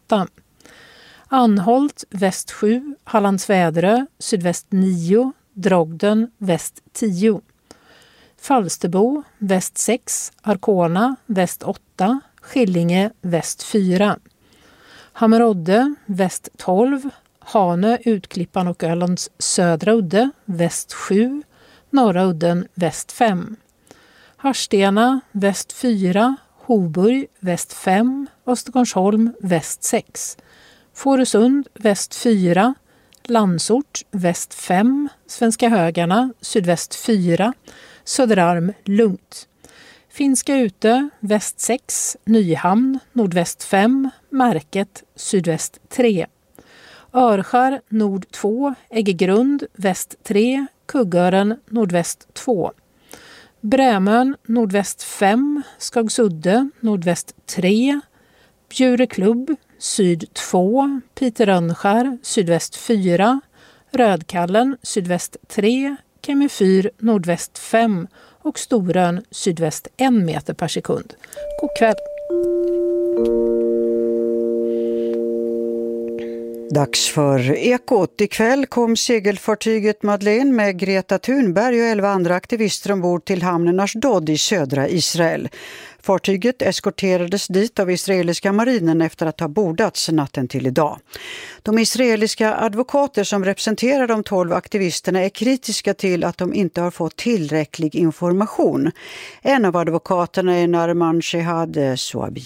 8. Anholt väst 7, Hallandsväderö sydväst 9, Drogden väst 10. Falsterbo väst 6, Arkona väst 8, Skillinge väst 4. Hammerodde väst 12, Hanö, Utklippan och Ölands södra udde väst 7, norra udden väst 5. Harstena väst 4, Hoburg väst 5, Östergårdsholm väst 6. Fårösund väst 4, Landsort väst 5, Svenska Högarna sydväst 4, Söderarm lugnt. Finska Utö väst 6, Nyhamn nordväst 5, Märket sydväst 3. Örskär nord 2, Äggegrund väst 3, Kuggören nordväst 2. Brämön nordväst 5, Skagsudde nordväst 3, Bjureklubb syd 2, Piterönskär sydväst 4, Rödkallen sydväst 3, Kemifyr nordväst 5 och Storön sydväst 1 meter per sekund. God kväll! Dags för Ekot. Ikväll kom segelfartyget Madeleine med Greta Thunberg och 11 andra aktivister ombord till hamnen Ashdod i södra Israel. Fartyget eskorterades dit av israeliska marinen efter att ha bordats natten till idag. De israeliska advokater som representerar de 12 aktivisterna är kritiska till att de inte har fått tillräcklig information. En av advokaterna är Narman Shehad Swabi.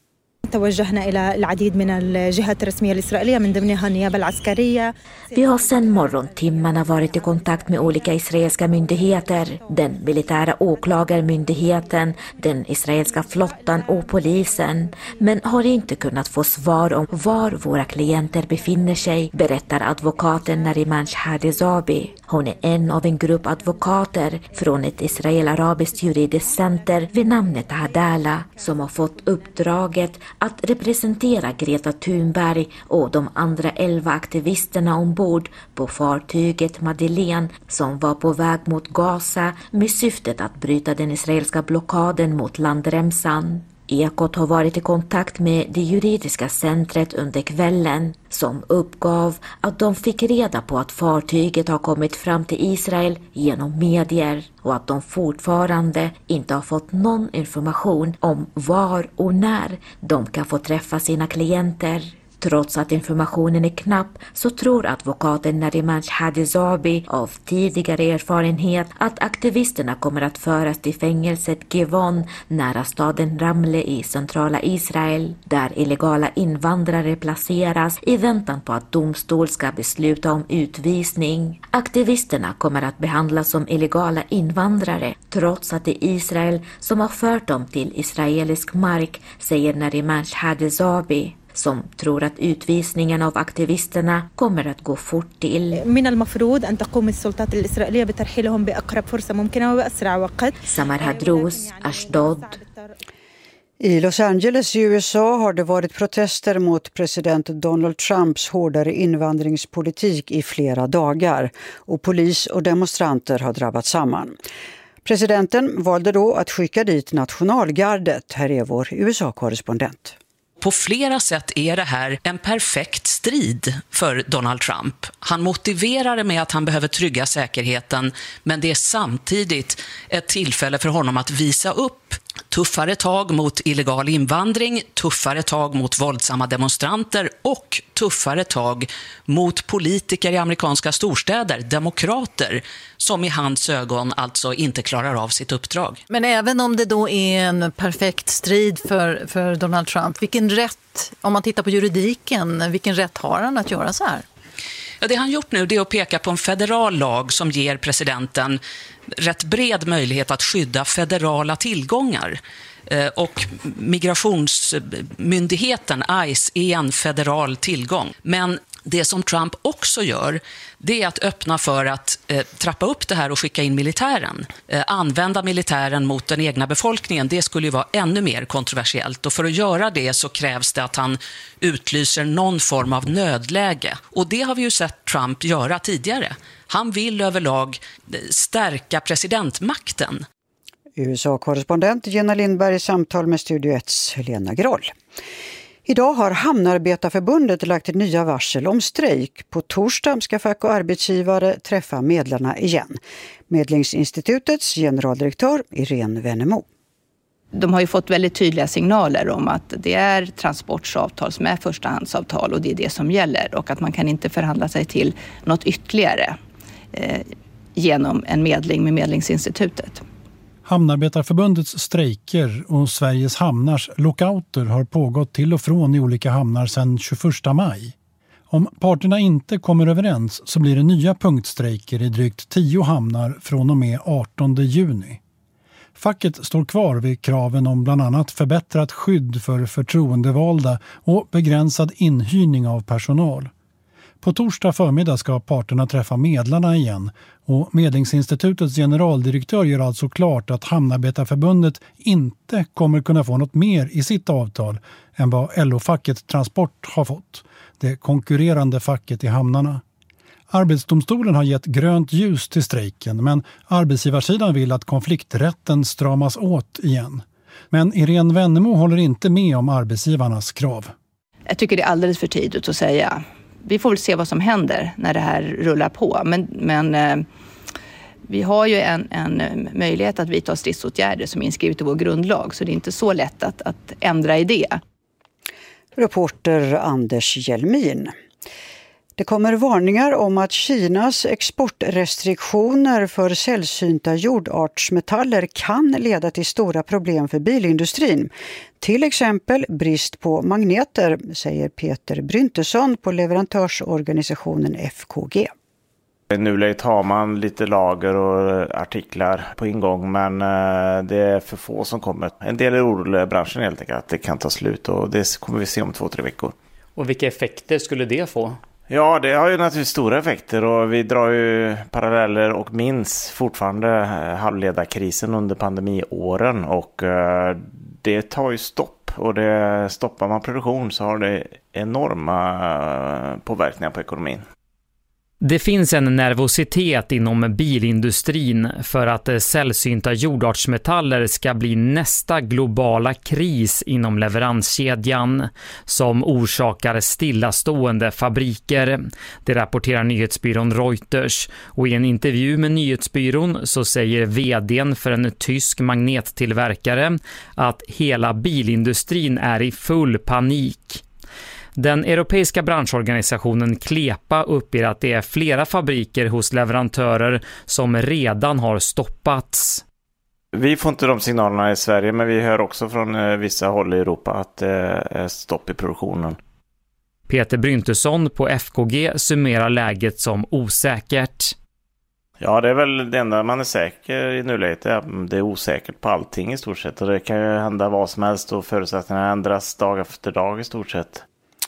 توجهنا إلى العديد من الجهات الرسمية الإسرائيلية من ضمنها النيابة العسكرية. Vi har sedan morgontimmarna varit i kontakt med olika israeliska myndigheter, den militära åklagarmyndigheten, den israeliska flottan och polisen, men har inte kunnat få svar om var våra klienter befinner sig, berättar advokaten Nariman Shehad-Zabi. Hon är en av en grupp advokater från ett israel-arabiskt juridiskt center vid namnet Hadala som har fått uppdraget att representera Greta Thunberg och de andra 11 aktivisterna ombord på fartyget Madeleine som var på väg mot Gaza med syftet att bryta den israeliska blockaden mot landremsan. Ekot har varit i kontakt med det juridiska centret under kvällen som uppgav att de fick reda på att fartyget har kommit fram till Israel genom medier och att de fortfarande inte har fått någon information om var och när de kan få träffa sina klienter. Trots att informationen är knapp så tror advokaten Nariman Shehad-Zabi av tidigare erfarenhet att aktivisterna kommer att föras till fängelset Givon nära staden Ramle i centrala Israel, där illegala invandrare placeras i väntan på att domstol ska besluta om utvisning. Aktivisterna kommer att behandlas som illegala invandrare trots att det är Israel som har fört dem till israelisk mark, säger Nariman Shehad-Zabi, som tror att utvisningen av aktivisterna kommer att gå fort till. Samar Hadrous, Ashdod. I Los Angeles i USA har det varit protester mot president Donald Trumps hårdare invandringspolitik i flera dagar och polis och demonstranter har drabbat samman. Presidenten valde då att skicka dit nationalgardet. Här är vår USA-korrespondent. På flera sätt är det här en perfekt strid för Donald Trump. Han motiverar det med att han behöver trygga säkerheten, men det är samtidigt ett tillfälle för honom att visa upp tuffare tag mot illegal invandring, tuffare tag mot våldsamma demonstranter och tuffare tag mot politiker i amerikanska storstäder, demokrater, som i hans ögon alltså inte klarar av sitt uppdrag. Men även om det då är en perfekt strid för Donald Trump, vilken rätt, om man tittar på juridiken, vilken rätt har han att göra så här? Ja, det han gjort nu det är att peka på en federal lag som ger presidenten rätt bred möjlighet att skydda federala tillgångar. Och migrationsmyndigheten ICE är en federal tillgång. Men det som Trump också gör, det är att öppna för att trappa upp det här och skicka in militären. Använda militären mot den egna befolkningen, det skulle ju vara ännu mer kontroversiellt. Och för att göra det så krävs det att han utlyser någon form av nödläge. Och det har vi ju sett Trump göra tidigare. Han vill överlag stärka presidentmakten. USA-korrespondent Jenna Lindberg i samtal med Studio 1:s Helena Groll. Idag har Hamnarbetarförbundet lagt nya varsel om strejk. På torsdag ska fack och arbetsgivare träffa medlarna igen. Medlingsinstitutets generaldirektör Irene Wennemo. De har ju fått väldigt tydliga signaler om att det är transportsavtal som är förstahandsavtal och det är det som gäller. Och att man kan inte förhandla sig till något ytterligare genom en medling med Medlingsinstitutet. Hamnarbetarförbundets strejker och Sveriges hamnars lockouter har pågått till och från i olika hamnar sedan 21 maj. Om parterna inte kommer överens så blir det nya punktstrejker i drygt 10 hamnar från och med 18 juni. Facket står kvar vid kraven om bland annat förbättrat skydd för förtroendevalda och begränsad inhyrning av personal. På torsdag förmiddag ska parterna träffa medlarna igen och Medlingsinstitutets generaldirektör gör alltså klart att Hamnarbetarförbundet inte kommer kunna få något mer i sitt avtal än vad LO-facket Transport har fått, det konkurrerande facket i hamnarna. Arbetsdomstolen har gett grönt ljus till strejken men arbetsgivarsidan vill att konflikträtten stramas åt igen. Men Irene Wennemo håller inte med om arbetsgivarnas krav. Jag tycker det är alldeles för tidigt att säga. Vi får väl se vad som händer när det här rullar på. Men vi har ju en möjlighet att vidta stridsåtgärder som är inskrivet i vår grundlag. Så det är inte så lätt att ändra i det. Reporter Anders Hjelmin. Det kommer varningar om att Kinas exportrestriktioner för sällsynta jordartsmetaller kan leda till stora problem för bilindustrin. Till exempel brist på magneter, säger Peter Bryntesson på leverantörsorganisationen FKG. I nuläget har man lite lager och artiklar på ingång men det är för få som kommer. En del är oroliga i branschen helt enkelt att det kan ta slut och det kommer vi se om 2-3 veckor. Och vilka effekter skulle det få? Ja, det har ju naturligtvis stora effekter och vi drar ju paralleller och minns fortfarande halvledarkrisen under pandemiåren och det tar ju stopp och det stoppar man produktion så har det enorma påverkningar på ekonomin. Det finns en nervositet inom bilindustrin för att sällsynta jordartsmetaller ska bli nästa globala kris inom leveranskedjan som orsakar stillastående fabriker. Det rapporterar nyhetsbyrån Reuters och i en intervju med nyhetsbyrån så säger vdn för en tysk magnettillverkare att hela bilindustrin är i full panik. Den europeiska branschorganisationen Klepa uppger att det är flera fabriker hos leverantörer som redan har stoppats. Vi får inte de signalerna i Sverige men vi hör också från vissa håll i Europa att det är stopp i produktionen. Peter Bryntesson på FKG summerar läget som osäkert. Ja, det är väl det enda man är säker i nuläget. Det är osäkert på allting i stort sett och det kan ju hända vad som helst och förutsättningarna ändras dag efter dag i stort sett.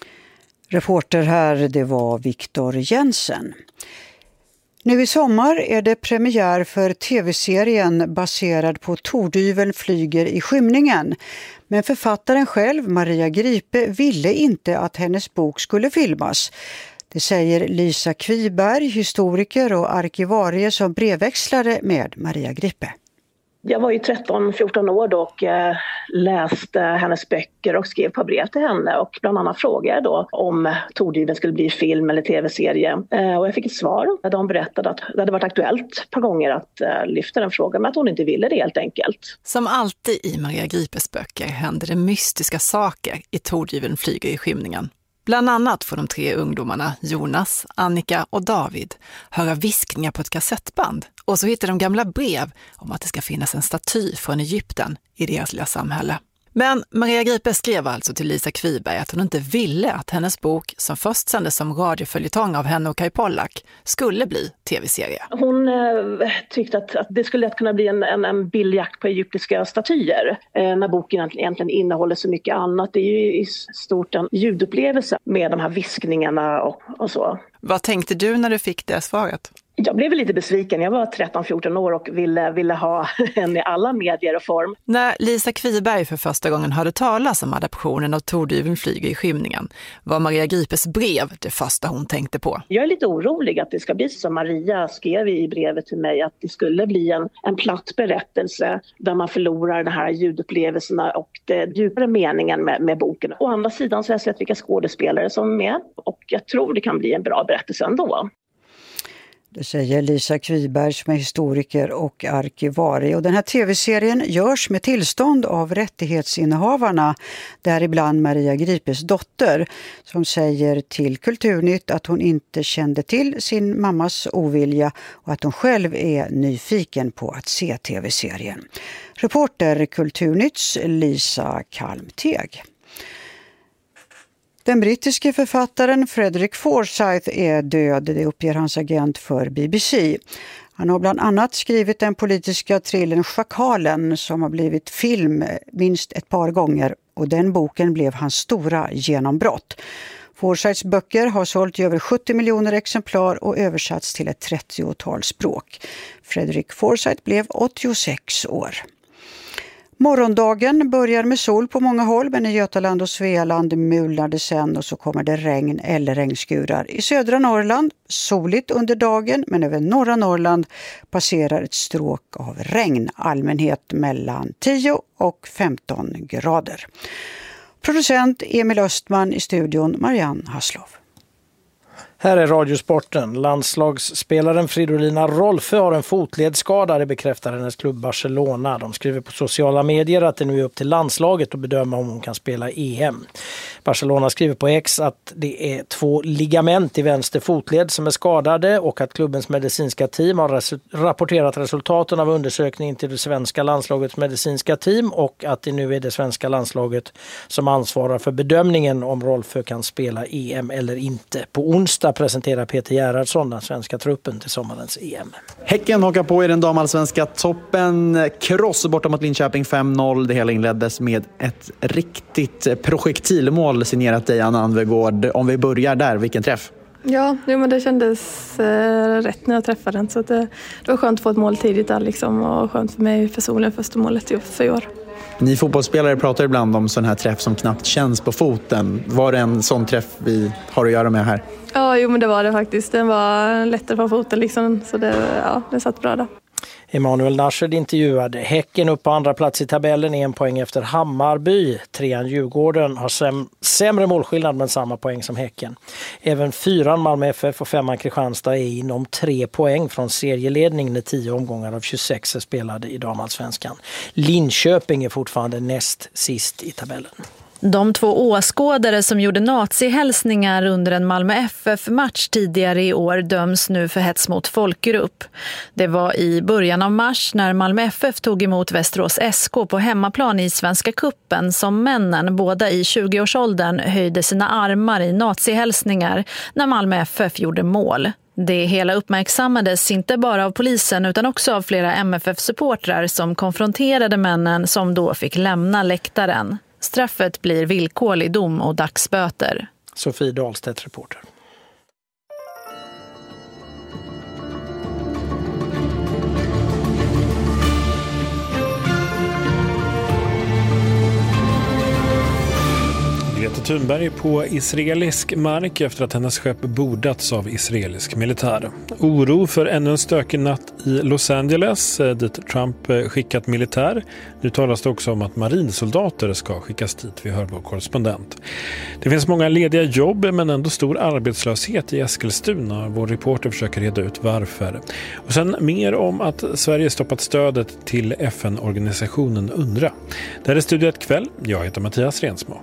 Reporter här, det var Viktor Jensen. Nu i sommar är det premiär för tv-serien baserad på Tordyveln flyger i skymningen. Men författaren själv, Maria Gripe, ville inte att hennes bok skulle filmas. Det säger Lisa Kviberg, historiker och arkivarie som brevväxlade med Maria Gripe. Jag var ju 13-14 år då och läste hennes böcker och skrev på brev till henne och bland annat frågade då om Tordyveln skulle bli film eller tv-serie. Och jag fick ett svar. De berättade att det hade varit aktuellt ett par gånger att lyfta den frågan men att hon inte ville det helt enkelt. Som alltid i Maria Gripes böcker händer det mystiska saker i Tordyveln flyger i skymningen. Bland annat får de 3 ungdomarna Jonas, Annika och David höra viskningar på ett kassettband. Och så hittar de gamla brev om att det ska finnas en staty från Egypten i deras lilla samhälle. Men Maria Gripe skrev alltså till Lisa Kviberg att hon inte ville att hennes bok, som först sändes som radioföljetong av henne och Kai Pollak, skulle bli tv-serie. Hon tyckte att det skulle kunna bli en billjakt på egyptiska statyer. När boken egentligen innehåller så mycket annat. Det är ju i stort en ljudupplevelse med de här viskningarna och så. Vad tänkte du när du fick det svaret? Jag blev lite besviken. Jag var 13-14 år och ville ha henne i alla medier och form. När Lisa Kviberg för första gången hörde talas om adaptionen av Tordyveln flyger i skymningen var Maria Gripes brev det första hon tänkte på. Jag är lite orolig att det ska bli som Maria skrev i brevet till mig, att det skulle bli en platt berättelse där man förlorar de här ljudupplevelserna och det djupare meningen med boken. Å andra sidan så har jag sett vilka skådespelare som är med och jag tror det kan bli en bra berättelse ändå. Det säger Lisa Kviberg som är historiker och arkivarie. Och den här tv-serien görs med tillstånd av rättighetsinnehavarna, däribland Maria Gripes dotter, som säger till Kulturnytt att hon inte kände till sin mammas ovilja och att hon själv är nyfiken på att se tv-serien. Reporter Kulturnytts Lisa Kalmteg. Den brittiske författaren Frederick Forsyth är död, det uppger hans agent för BBC. Han har bland annat skrivit den politiska thrillern Schakalen som har blivit film minst ett par gånger och den boken blev hans stora genombrott. Forsyths böcker har sålt i över 70 miljoner exemplar och översatts till ett 30-tal språk. Frederick Forsyth blev 86 år. Morgondagen börjar med sol på många håll, men i Götaland och Svealand mulnar det sen och så kommer det regn eller regnskurar. I södra Norrland soligt under dagen, men över norra Norrland passerar ett stråk av regn. Allmänhet mellan 10 och 15 grader. Producent Emil Östman, i studion Marianne Hasslov. Här är Radiosporten. Landslagsspelaren Fridolina Rolfö har en fotledsskada, det bekräftar hennes klubb Barcelona. De skriver på sociala medier att det nu är upp till landslaget att bedöma om hon kan spela EM. Barcelona skriver på X att det är 2 ligament i vänster fotled som är skadade och att klubbens medicinska team har rapporterat resultaten av undersökningen till det svenska landslagets medicinska team och att det nu är det svenska landslaget som ansvarar för bedömningen om Rolfö kan spela EM eller inte. På onsdag presenterar Peter Gerhardsson den svenska truppen till sommarens EM. Häcken hakar på i den damallsvenska toppen. Kross borta mot Linköping 5-0. Det hela inleddes med ett riktigt projektilmål signerat dig, Anna Anvegård. Om vi börjar där, vilken träff? Ja, men det kändes rätt när jag träffade den. Så det var skönt att få ett mål tidigt där liksom, och skönt för mig personligen första målet för i år. Ni fotbollsspelare pratar ibland om sån här träff som knappt känns på foten. Var det en sån träff vi har att göra med här? Ja, men det var det faktiskt. Den var lättare på foten liksom, så det satt bra där. Emanuel Nashed intervjuade. Häcken upp på andra plats i tabellen, 1 poäng efter Hammarby. 3:an Djurgården har sämre målskillnad men samma poäng som Häcken. Även 4:an Malmö FF och 5:an Kristianstad är inom 3 poäng från serieledning när 10 omgångar av 26 är spelade i damallsvenskan. Linköping är fortfarande näst sist i tabellen. De 2 åskådare som gjorde nazihälsningar under en Malmö FF-match tidigare i år döms nu för hets mot folkgrupp. Det var i början av mars när Malmö FF tog emot Västerås SK på hemmaplan i Svenska kuppen som männen, båda i 20-årsåldern, höjde sina armar i nazihälsningar när Malmö FF gjorde mål. Det hela uppmärksammades inte bara av polisen utan också av flera MFF-supportrar som konfronterade männen som då fick lämna läktaren. Straffet blir villkorlig dom och dagsböter. Sofie Dahlstedt, reporter. Greta Thunberg på israelisk mark efter att hennes skepp bordats av israelisk militär. Oro för ännu en stökig natt i Los Angeles dit Trump skickat militär. Nu talas det också om att marinsoldater ska skickas dit, vi hör vår korrespondent. Det finns många lediga jobb men ändå stor arbetslöshet i Eskilstuna. Vår reporter försöker reda ut varför. Och sen mer om att Sverige stoppat stödet till FN-organisationen UNRWA. Det här är Studio 1 kväll. Jag heter Mattias Rensmo.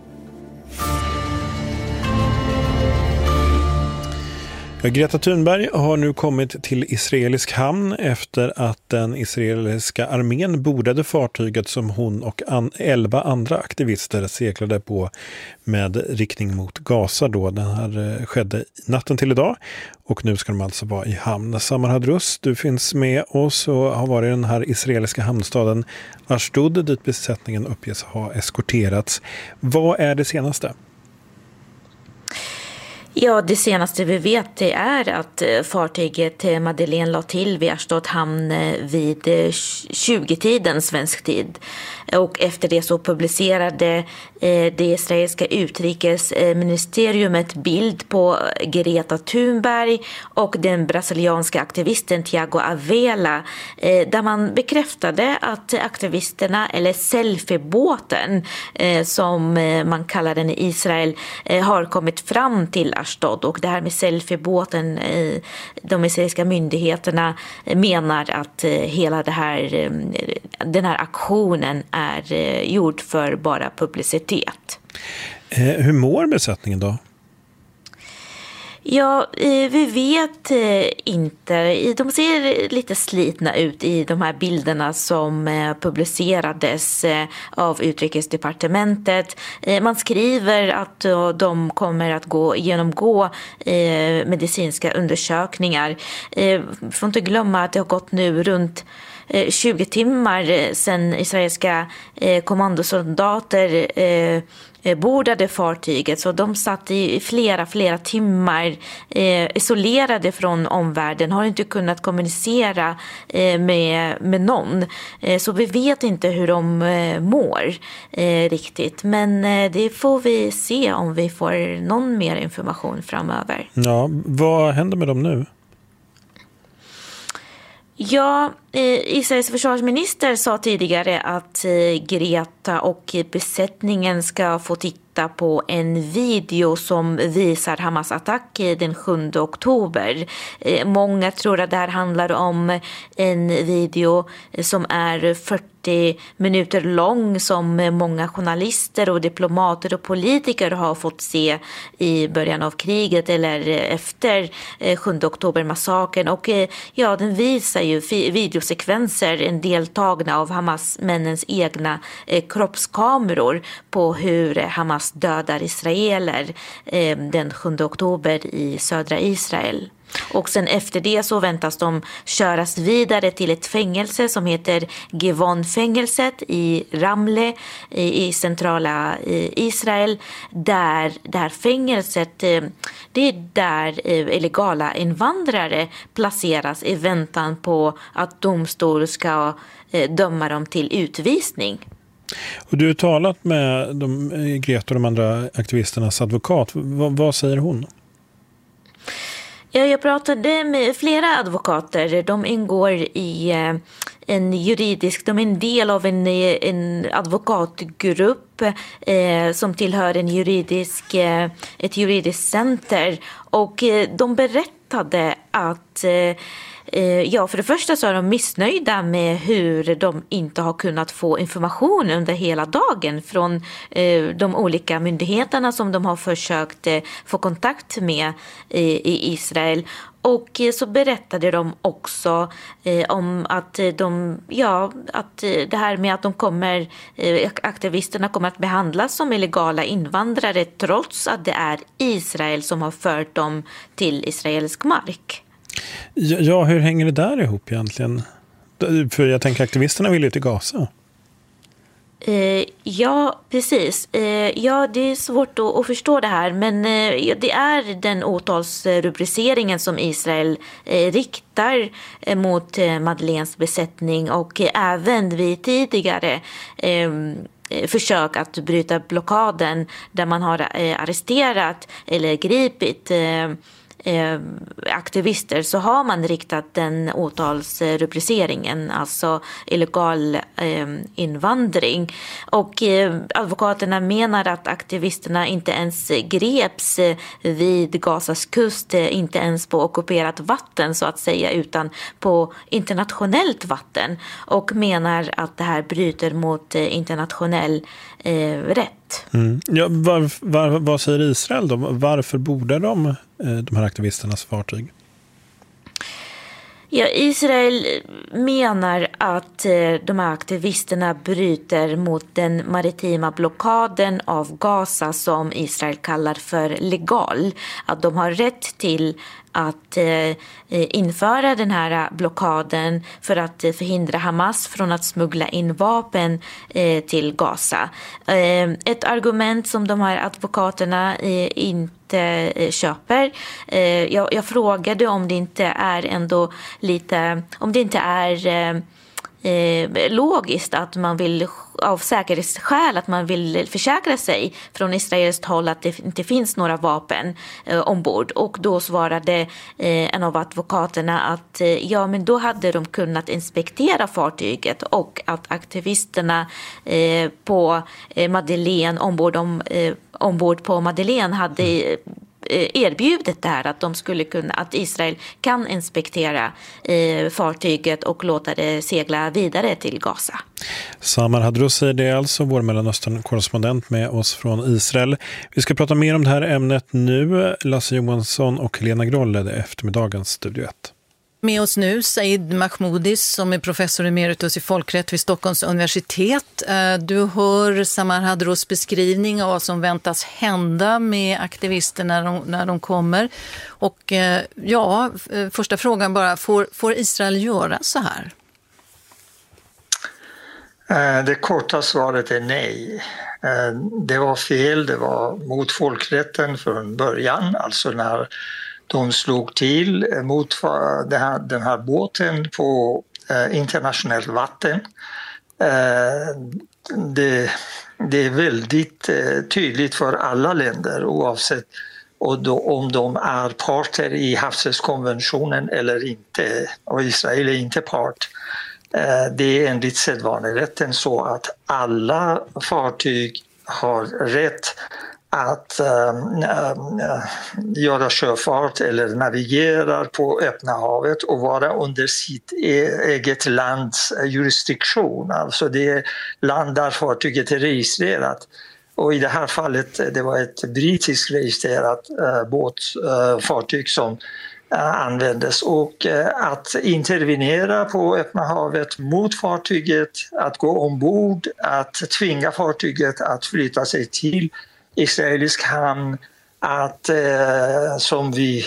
Greta Thunberg har nu kommit till israelisk hamn efter att den israeliska armén bordade fartyget som hon och 11 andra aktivister seglade på med riktning mot Gaza då. Den här skedde natten till idag och nu ska de alltså vara i hamn. Samar Hadrus, du finns med oss och har varit i den här israeliska hamnstaden Ashdod dit besättningen uppges ha eskorterats. Vad är det senaste? Ja, det senaste vi vet det är att fartyget Madeleine la till vid Ashdod hamn vid 20-tiden svensk tid. Och efter det så publicerade det israeliska utrikesministeriet bild på Greta Thunberg och den brasilianska aktivisten Thiago Avela där man bekräftade att aktivisterna, eller selfiebåten som man kallar den i Israel, har kommit fram till Ashdod. Och det här med selfiebåten, de israeliska myndigheterna menar att hela den här aktionen är gjord för bara publicitet. Hur mår besättningen då? Ja, vi vet inte. De ser lite slitna ut i de här bilderna som publicerades av Utrikesdepartementet. Man skriver att de kommer att genomgå medicinska undersökningar. Vi får inte glömma att det har gått nu runt 20 timmar sedan israeliska kommandosoldater bordade fartyget, så de satt i flera timmar isolerade från omvärlden, har inte kunnat kommunicera med någon, så vi vet inte hur de mår riktigt, men det får vi se om vi får någon mer information framöver. Ja, vad händer med dem nu? Ja, Israels försvarsminister sa tidigare att Greta och besättningen ska få titta på en video som visar Hamas attack den 7 oktober. Många tror att det här handlar om en video som är 40 minuter lång, som många journalister och diplomater och politiker har fått se i början av kriget eller efter 7 oktober-massakern. Och ja, den visar ju videosekvenser, en del tagna av Hamas-männens egna kroppskameror på hur Hamas dödar israeler den 7 oktober i södra Israel. Och sen efter det så väntas de köras vidare till ett fängelse som heter Gevon-fängelset i Ramle i centrala Israel. Där det här fängelset, det är där illegala invandrare placeras i väntan på att domstol ska döma dem till utvisning. Och du har talat med Greta och de andra aktivisternas advokat. Vad säger hon? Jag pratade med flera advokater. De ingår i de är en del av en advokatgrupp som tillhör ett juridiskt center. Och de berättade att för det första så är de missnöjda med hur de inte har kunnat få information under hela dagen från de olika myndigheterna som de har försökt få kontakt med i Israel. Och så berättade de också om att det här med att aktivisterna kommer att behandlas som illegala invandrare trots att det är Israel som har fört dem till israelisk mark. Ja, hur hänger det där ihop egentligen? För jag tänker aktivisterna vill ju till Gaza. Ja, precis. Ja, det är svårt att förstå det här, men det är den åtalsrubriceringen som Israel riktar mot Madeleines besättning och även vid tidigare försök att bryta blockaden där man har arresterat eller gripit aktivister, så har man riktat den åtalsrubriceringen, alltså illegal invandring. Och advokaterna menar att aktivisterna inte ens greps vid Gazas kust, inte ens på ockuperat vatten så att säga, utan på internationellt vatten, och menar att det här bryter mot internationell rätt. Mm. Ja, vad säger Israel då? Varför borde de här aktivisternas fartyg? Ja, Israel menar att de här aktivisterna bryter mot den maritima blockaden av Gaza som Israel kallar för legal. Att de har rätt till att införa den här blockaden för att förhindra Hamas från att smuggla in vapen till Gaza. Ett argument som de här advokaterna inte köper. Jag frågade om det inte är ändå lite, om det inte är logiskt att man vill av säkerhetsskäl att man vill försäkra sig från israeliskt håll att det inte finns några vapen ombord, och då svarade en av advokaterna att ja, men då hade de kunnat inspektera fartyget och att aktivisterna på Madeleine ombord på Madeleine hade erbjudit det här att de skulle kunna, att Israel kan inspektera fartyget och låta det segla vidare till Gaza. Samar Hadroussi, det är alltså vår Mellanöstern-korrespondent med oss från Israel. Vi ska prata mer om det här ämnet nu. Lasse Johansson och Helena Groll ledde eftermiddagens Studio 1. Med oss nu Said Mahmoudis som är professor emeritus i folkrätt vid Stockholms universitet. Du hör Samar Hadroussis beskrivning av vad som väntas hända med aktivister när de kommer. Och ja, första frågan bara, får Israel göra så här? Det korta svaret är nej. Det var fel, det var mot folkrätten från början, alltså när de slog till mot den här båten på internationellt vatten. Det är väldigt tydligt för alla länder oavsett om de är parter i havsrättskonventionen eller inte. Och Israel är inte part. Det är enligt sedvanerätten så att alla fartyg har rätt att göra sjöfart eller navigera på öppna havet och vara under sitt eget lands jurisdiktion. Alltså det land där fartyget är registrerat. Och i det här fallet det var ett brittiskt registrerat fartyg som användes, och att intervenera på öppna havet mot fartyget, att gå ombord, att tvinga fartyget att flytta sig till israelisk hamn, att som vi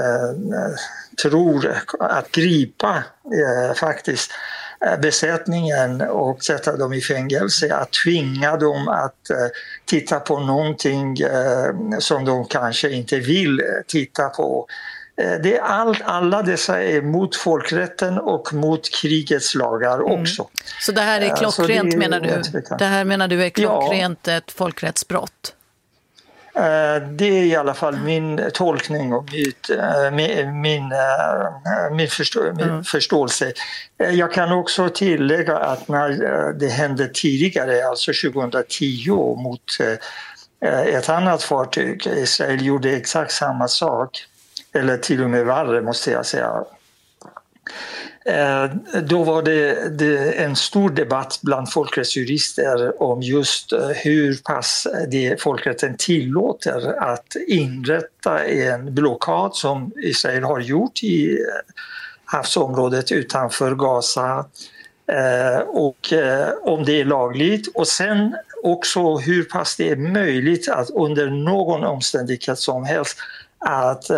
tror att gripa faktiskt besättningen och sätta dem i fängelse, att tvinga dem att titta på någonting som de kanske inte vill titta på. Det är alla dessa är mot folkrätten och mot krigets lagar också. Så det här är klockrent menar du? Det här menar du är klockrent ett folkrättsbrott? Det är i alla fall min tolkning och min förståelse. Jag kan också tillägga att när det hände tidigare, alltså 2010 mot ett annat fartyg, Israel gjorde exakt samma sak, eller till och med värre måste jag säga. Då var det en stor debatt bland folkrättsjurister om just hur pass det folkrätten tillåter att inrätta en blockad som Israel har gjort i havsområdet utanför Gaza, och om det är lagligt, och sen också hur pass det är möjligt att under någon omständighet som helst att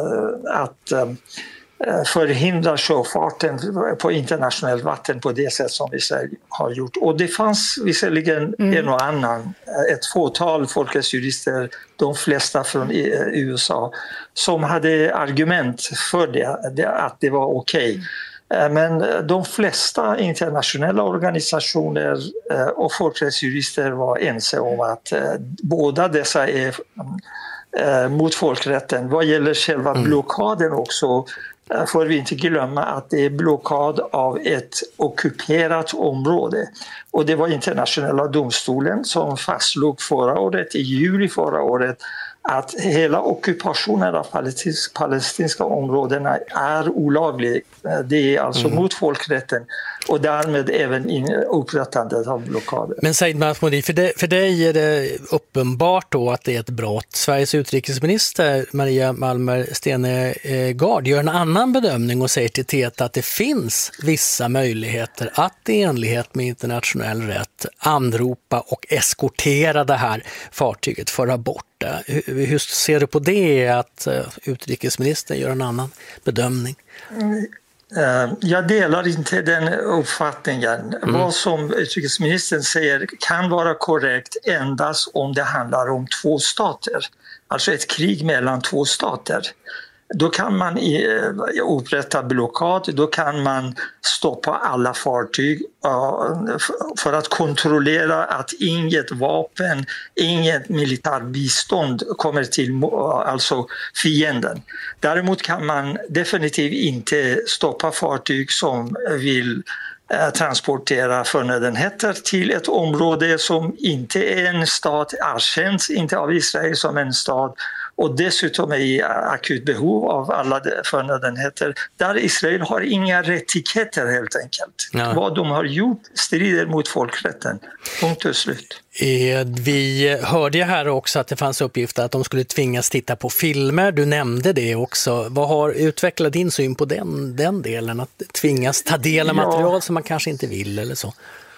förhindra sjöfarten på internationellt vatten på det sätt som Israel har gjort. Och det fanns visserligen en och annan, ett fåtal folkrättsjurister, de flesta från USA, som hade argument för det, att det var okej. Men de flesta internationella organisationer och folkrättsjurister var ense om att båda dessa är mot folkrätten. Vad gäller själva blockaden också får vi inte glömma att det är blockad av ett ockuperat område. Och det var internationella domstolen som fastslog i juli förra året, att hela ockupationen av palestinska områdena är olaglig. Det är alltså mot folkrätten och därmed även upprättandet av blockader. Men Said Mahmoudi, för dig är det uppenbart då att det är ett brott. Sveriges utrikesminister Maria Malmer Stenergard gör en annan bedömning och säger till TT att det finns vissa möjligheter att i enlighet med internationell rätt anropa och eskortera det här fartyget, föra bort borta. Hur ser du på det att utrikesministern gör en annan bedömning? Jag delar inte den uppfattningen. Vad som utrikesministern säger kan vara korrekt endast om det handlar om två stater. Alltså ett krig mellan två stater. Då kan man upprätta blockad, då kan man stoppa alla fartyg för att kontrollera att inget vapen, inget militärbistånd kommer till alltså fienden. Däremot kan man definitivt inte stoppa fartyg som vill transportera förnödenheter till ett område som inte är en stat, erkänns inte av Israel som en stat och dessutom är i akut behov av alla förnödenheter. Där Israel har inga rättigheter helt enkelt. Ja. Vad de har gjort strider mot folkrätten. Punkt och slut. Vi hörde ju här också att det fanns uppgifter att de skulle tvingas titta på filmer. Du nämnde det också. Vad har utvecklat din syn på den delen? Att tvingas ta del av material som man kanske inte vill eller så?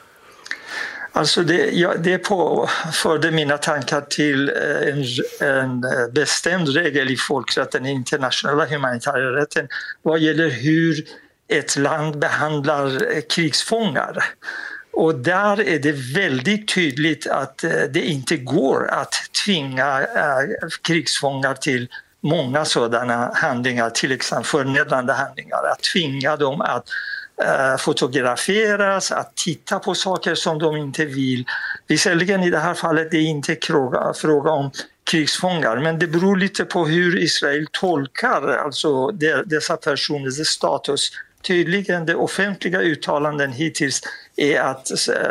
Alltså det förde mina tankar till en bestämd regel i folkrätten, i internationella humanitära rätten, vad gäller hur ett land behandlar krigsfångar. Och där är det väldigt tydligt att det inte går att tvinga krigsfångar till många sådana handlingar, till exempel förnedrande handlingar, att tvinga dem att fotograferas, att titta på saker som de inte vill. Visserligen i det här fallet det är inte fråga om krigsfångar, men det beror lite på hur Israel tolkar alltså dessa personers status. Tydligen de offentliga uttalanden hittills är att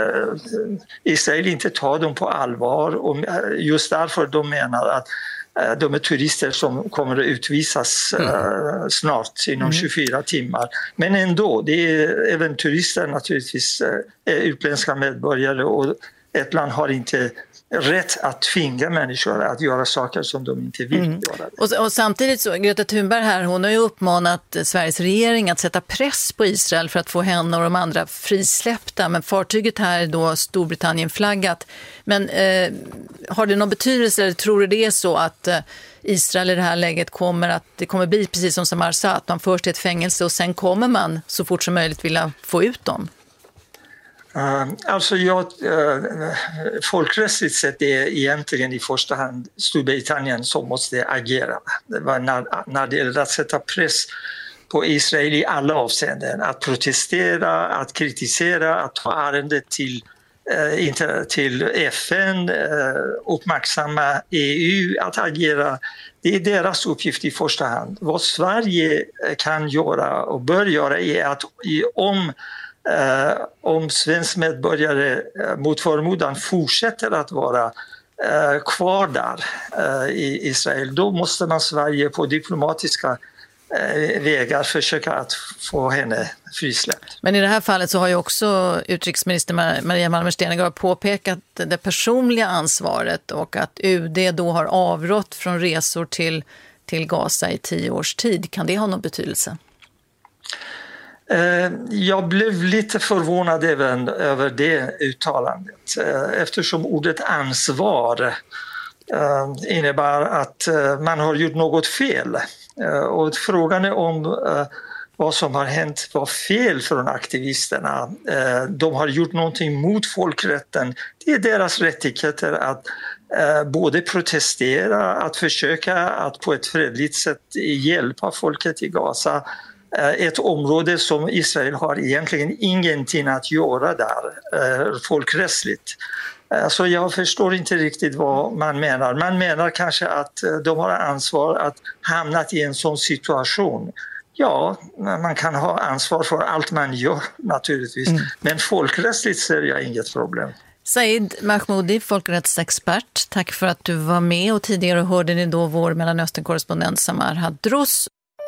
Israel inte tar dem på allvar och just därför de menar att de är turister som kommer att utvisas snart inom 24 timmar. Men ändå, det är även turister naturligtvis utländska medborgare och ett land har inte rätt att tvinga människor att göra saker som de inte vill göra. Och samtidigt så, Greta Thunberg här, hon har ju uppmanat Sveriges regering att sätta press på Israel för att få henne och de andra frisläppta. Men fartyget här är då Storbritannien flaggat. Men har det någon betydelse eller tror du det är så att Israel i det här läget det kommer bli precis som Samar sa, att man först till ett fängelse och sen kommer man så fort som möjligt vilja få ut dem? Alltså folkrättsligt sett är egentligen i första hand Storbritannien som måste agera. När det gäller att sätta press på Israel i alla avseenden, att protestera, att kritisera, att ta ärendet till FN, uppmärksamma EU, att agera. Det är deras uppgift i första hand. Vad Sverige kan göra och bör göra är att om svensk medborgare mot förmodan fortsätter att vara kvar där i Israel, då måste man Sverige på diplomatiska vägar försöka att få henne frisläppt. Men i det här fallet så har ju också utrikesminister Maria Malmer Stenergard påpekat det personliga ansvaret och att UD då har avrått från resor till Gaza i 10 års tid. Kan det ha någon betydelse? Jag blev lite förvånad även över det uttalandet eftersom ordet ansvar innebär att man har gjort något fel. Och frågan är om vad som har hänt var fel från aktivisterna. De har gjort någonting mot folkrätten. Det är deras rättigheter att både protestera, att försöka att på ett fredligt sätt hjälpa folket i Gaza. Ett område som Israel har egentligen ingenting att göra där folkrättsligt. Så jag förstår inte riktigt vad man menar. Man menar kanske att de har ansvar att hamna i en sån situation. Ja, man kan ha ansvar för allt man gör naturligtvis. Men folkrättsligt ser jag inget problem. Said Mahmoudi, folkrättsexpert. Tack för att du var med och tidigare hörde ni då vår Mellanöstern-korrespondent Samar Hadros.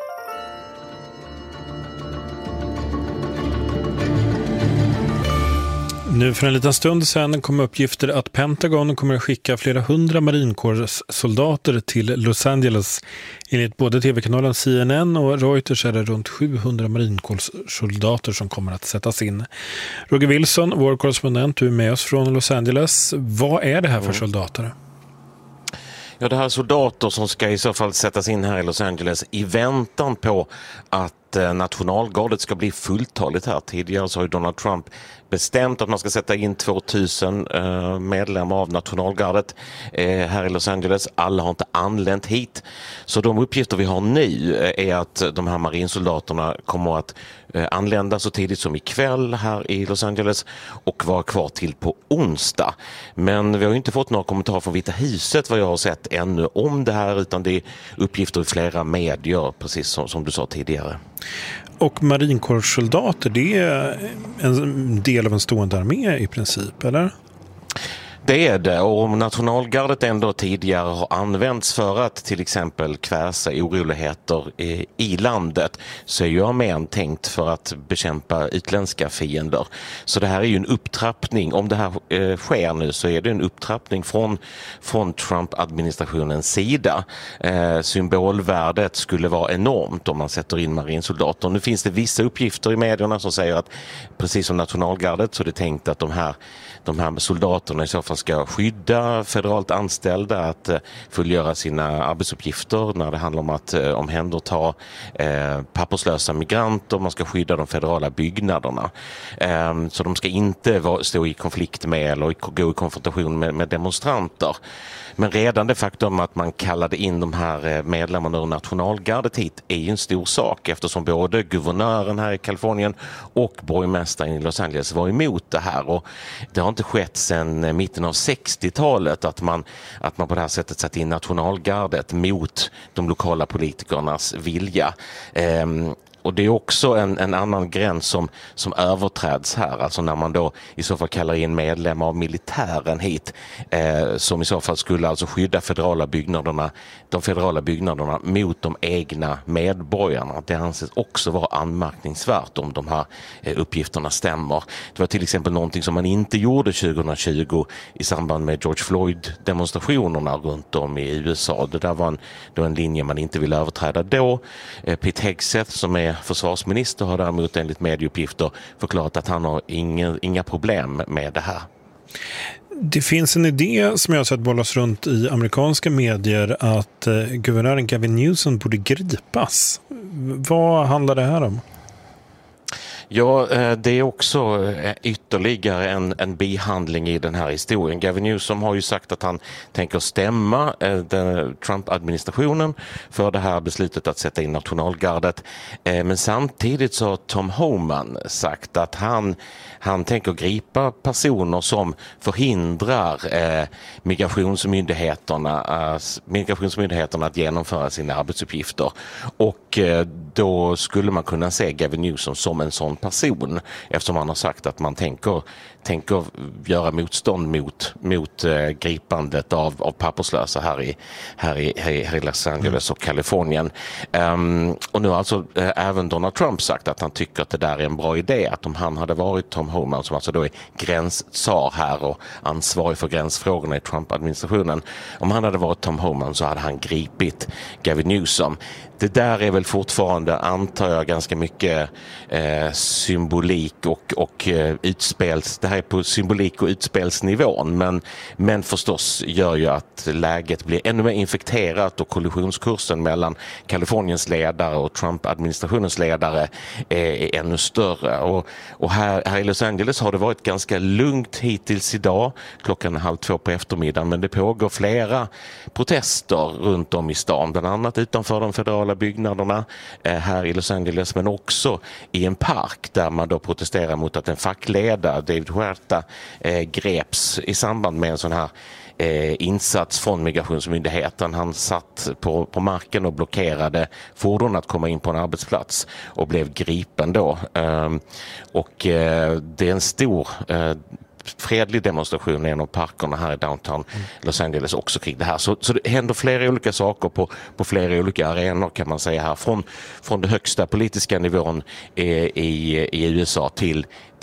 Nu för en liten stund sedan kom uppgifter att Pentagon kommer att skicka flera 100 marinkårssoldater till Los Angeles. Enligt både tv-kanalen CNN och Reuters är det runt 700 marinkårssoldater som kommer att sättas in. Roger Wilson, vår korrespondent, du är med oss från Los Angeles. Vad är det här för soldater? Ja, det här är soldater som ska i så fall sättas in här i Los Angeles i väntan på att nationalgardet ska bli fulltaligt här. Tidigare så har ju Donald Trump bestämt att man ska sätta in 2000 medlemmar av nationalgardet här i Los Angeles. Alla har inte anlänt hit. Så de uppgifter vi har nu är att de här marinsoldaterna kommer att anlända så tidigt som ikväll här i Los Angeles och vara kvar till på onsdag. Men vi har inte fått några kommentarer från Vita huset vad jag har sett ännu om det här, utan det är uppgifter i flera medier, precis som du sa tidigare. Och marinkårssoldater, det är en del av en stående armé i princip, eller? Det är det, och om nationalgardet ändå tidigare har använts för att till exempel kväsa oroligheter i landet, så är ju armén tänkt för att bekämpa utländska fiender. Så det här är ju en upptrappning. Om det här sker nu så är det en upptrappning från Trump-administrationens sida. Symbolvärdet skulle vara enormt om man sätter in marinsoldater. Nu finns det vissa uppgifter i medierna som säger att precis som nationalgardet så är det tänkt att de här soldaterna i så fall ska skydda federalt anställda att fullgöra sina arbetsuppgifter när det handlar om att omhänderta papperslösa migranter. Man ska skydda de federala byggnaderna. Så de ska inte stå i konflikt med eller gå i konfrontation med demonstranter. Men redan det faktum att man kallade in de här medlemmarna ur nationalgardet hit är ju en stor sak, eftersom både guvernören här i Kalifornien och borgmästaren i Los Angeles var emot det här. Och det har inte skett sedan mitten av 60-talet att man på det här sättet satt in nationalgardet mot de lokala politikernas vilja. Och det är också en annan gräns som överträds här. Alltså när man då i så fall kallar in medlemmar av militären hit som i så fall skulle alltså skydda de federala byggnaderna mot de egna medborgarna. Det anses också vara anmärkningsvärt om de här uppgifterna stämmer. Det var till exempel någonting som man inte gjorde 2020 i samband med George Floyd-demonstrationerna runt om i USA. Det där var en linje man inte ville överträda då. Pete Hegseth, som är försvarsminister, har däremot enligt medieuppgifter förklarat att han har inga problem med det här. Det finns en idé som jag har sett bollas runt i amerikanska medier att guvernören Gavin Newsom borde gripas. Vad handlar det här om? Ja, det är också ytterligare en bihandling i den här historien. Gavin Newsom har ju sagt att han tänker stämma Trump-administrationen för det här beslutet att sätta in nationalgardet. Men samtidigt så har Tom Homan sagt att han tänker gripa personer som förhindrar migrationsmyndigheterna att genomföra sina arbetsuppgifter. Och då skulle man kunna se Gavin Newsom som en sån person, eftersom han har sagt att man tänker göra motstånd mot gripandet av papperslösa här i Los Angeles och Kalifornien. Och nu har alltså även Donald Trump sagt att han tycker att det där är en bra idé, att om han hade varit Tom Homan, som alltså då är gränstsar här och ansvarig för gränsfrågorna i Trump-administrationen, om han hade varit Tom Homan så hade han gripit Gavin Newsom. Det där är väl fortfarande, antar jag, ganska mycket symbolik och utspels. Det här är på symbolik och utspelsnivån, men förstås gör ju att läget blir ännu mer infekterat och kollisionskursen mellan Kaliforniens ledare och Trump-administrationens ledare är ännu större. Och här i Los Angeles har det varit ganska lugnt hittills idag, 1:30 på eftermiddagen, men det pågår flera protester runt om i stan, bland annat utanför de federala byggnaderna här i Los Angeles, men också i en park där man då protesterar mot att en fackledare, David Huerta, greps i samband med en sån här insats från migrationsmyndigheten. Han satt på marken och blockerade fordon att komma in på en arbetsplats och blev gripen då. Och det är en stor fredlig demonstration i en av parkerna här i downtown Los Angeles också kring det här. Så det händer flera olika saker på flera olika arenor, kan man säga här. Från den högsta politiska nivån i USA till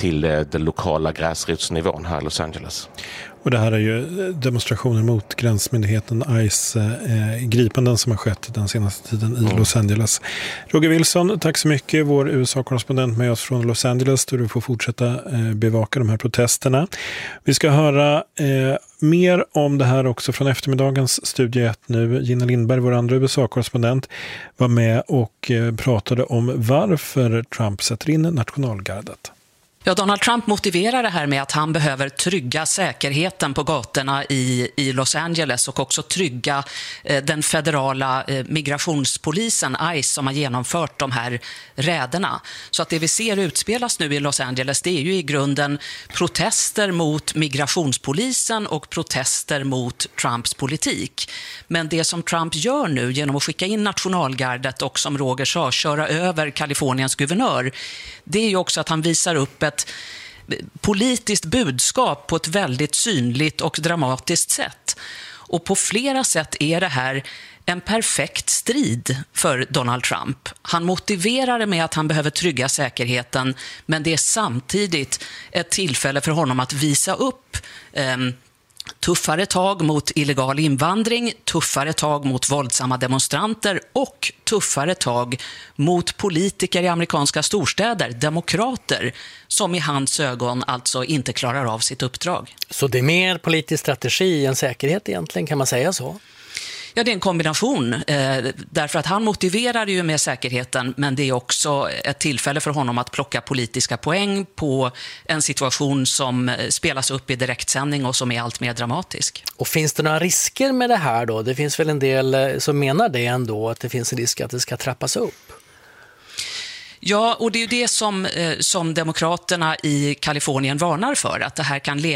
till den lokala gräsrotsnivån här i Los Angeles. Och det här är ju demonstrationer mot gränsmyndigheten ICE, gripanden som har skett den senaste tiden i Los Angeles. Roger Wilson, tack så mycket, vår USA-korrespondent med oss från Los Angeles, där du får fortsätta bevaka de här protesterna. Vi ska höra mer om det här också från eftermiddagens Studio 1 nu. Gina Lindberg, vår andra USA-korrespondent, var med och pratade om varför Trump sätter in nationalgardet. Ja, Donald Trump motiverar det här med att han behöver trygga säkerheten på gatorna i Los Angeles och också trygga den federala migrationspolisen ICE som har genomfört de här räderna. Så att det vi ser utspelas nu i Los Angeles, det är ju i grunden protester mot migrationspolisen och protester mot Trumps politik. Men det som Trump gör nu genom att skicka in nationalgardet och som Roger sa, köra över Kaliforniens guvernör, det är ju också att han visar upp ett politiskt budskap på ett väldigt synligt och dramatiskt sätt. Och på flera sätt är det här en perfekt strid för Donald Trump. Han motiverar det med att han behöver trygga säkerheten, men det är samtidigt ett tillfälle för honom att visa upp tuffare tag mot illegal invandring, tuffare tag mot våldsamma demonstranter och tuffare tag mot politiker i amerikanska storstäder, demokrater, som i hans ögon alltså inte klarar av sitt uppdrag. Så det är mer politisk strategi än säkerhet egentligen, kan man säga så? Ja, det är en kombination, därför att han motiverar ju med säkerheten, men det är också ett tillfälle för honom att plocka politiska poäng på en situation som spelas upp i direktsändning och som är allt mer dramatisk. Och finns det några risker med det här då? Det finns väl en del som menar det ändå, att det finns en risk att det ska trappas upp? Ja, och det är ju det som demokraterna i Kalifornien varnar för, att det här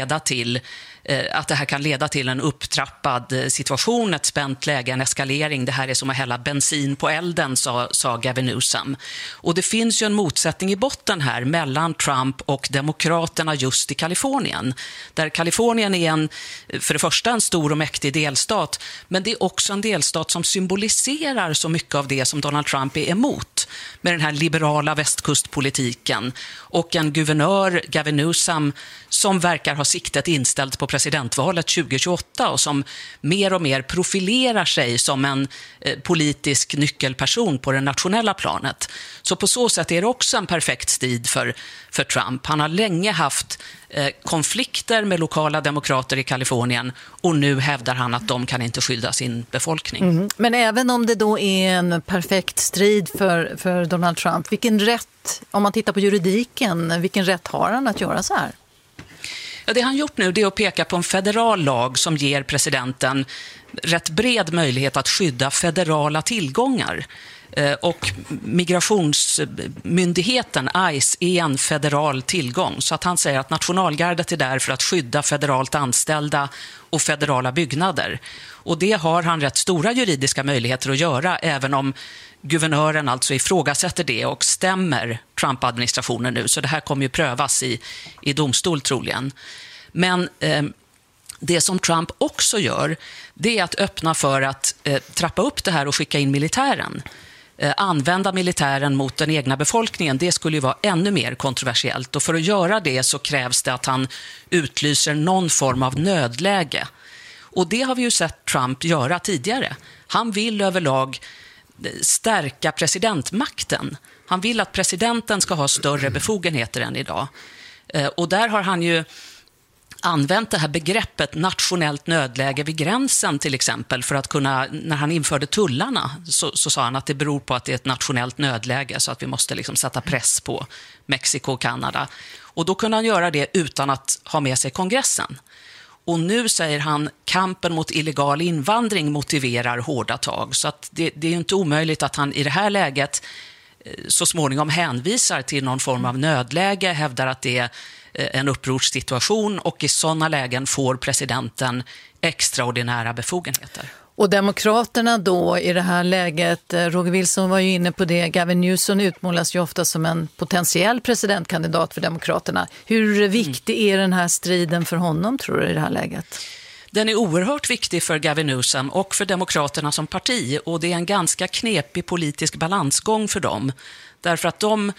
kan leda till en upptrappad situation, ett spänt läge, en eskalering. Det här är som att hälla bensin på elden, sa Gavin Newsom. Och det finns ju en motsättning i botten här mellan Trump och demokraterna just i Kalifornien. Där Kalifornien är för det första en stor och mäktig delstat, men det är också en delstat som symboliserar så mycket av det som Donald Trump är emot, med den här liberala västkustpolitiken, och en guvernör, Gavin Newsom, som verkar ha siktet inställt på presidentvalet 2028 och som mer och mer profilerar sig som en politisk nyckelperson på det nationella planet. Så på så sätt är det också en perfekt strid för Trump. Han har länge haft konflikter med lokala demokrater i Kalifornien, och nu hävdar han att de kan inte skydda sin befolkning. Mm. Men även om det då är en perfekt strid för Donald Trump, vilken rätt, om man tittar på juridiken, vilken rätt har han att göra så här? Ja, det han gjort nu, det är att peka på en federal lag som ger presidenten rätt bred möjlighet att skydda federala tillgångar. Och migrationsmyndigheten ICE är en federal tillgång, så att han säger att nationalgardet är där för att skydda federalt anställda och federala byggnader. Och det har han rätt stora juridiska möjligheter att göra, även om guvernören alltså ifrågasätter det och stämmer Trump-administrationen nu. Så det här kommer ju prövas i domstol troligen. Men det som Trump också gör, det är att öppna för att trappa upp det här och skicka in militären. Använda militären mot den egna befolkningen, det skulle ju vara ännu mer kontroversiellt. Och för att göra det så krävs det att han utlyser någon form av nödläge. Och det har vi ju sett Trump göra tidigare. Han vill överlag stärka presidentmakten. Han vill att presidenten ska ha större befogenheter än idag. Och där har han ju använt det här begreppet nationellt nödläge vid gränsen till exempel, för att kunna, när han införde tullarna så sa han att det beror på att det är ett nationellt nödläge, så att vi måste liksom sätta press på Mexiko och Kanada. Och då kunde han göra det utan att ha med sig kongressen. Och nu säger han kampen mot illegal invandring motiverar hårda tag, så att det är ju inte omöjligt att han i det här läget så småningom hänvisar till någon form av nödläge, hävdar att det är en upprorssituation, och i sådana lägen får presidenten extraordinära befogenheter. Och demokraterna då i det här läget, Roger Wilson var ju inne på det, Gavin Newsom utmålas ju ofta som en potentiell presidentkandidat för demokraterna. Hur viktig är den här striden för honom, tror du, i det här läget? Den är oerhört viktig för Gavin Newsom och för demokraterna som parti, och det är en ganska knepig politisk balansgång för dem. Därför att de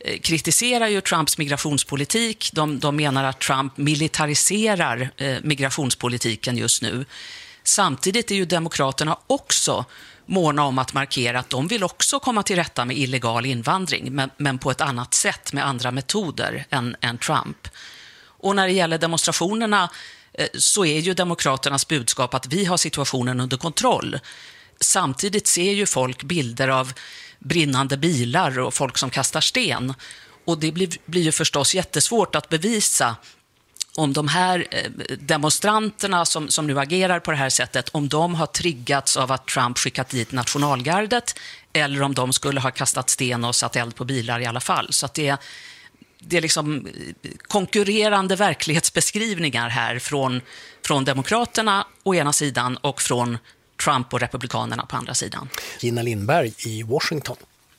kritiserar ju Trumps migrationspolitik. De menar att Trump militariserar migrationspolitiken just nu. Samtidigt är ju demokraterna också måna om att markera att de vill också komma till rätta med illegal invandring, men på ett annat sätt, med andra metoder än Trump. Och när det gäller demonstrationerna så är ju demokraternas budskap att vi har situationen under kontroll. Samtidigt ser ju folk bilder av brinnande bilar och folk som kastar sten. Och det blir ju förstås jättesvårt att bevisa om de här demonstranterna som nu agerar på det här sättet, om de har triggats av att Trump skickat dit nationalgardet eller om de skulle ha kastat sten och satt eld på bilar i alla fall. Så att det är liksom konkurrerande verklighetsbeskrivningar här från demokraterna å ena sidan och från Trump och republikanerna på andra sidan. Gina Lindberg i Washington.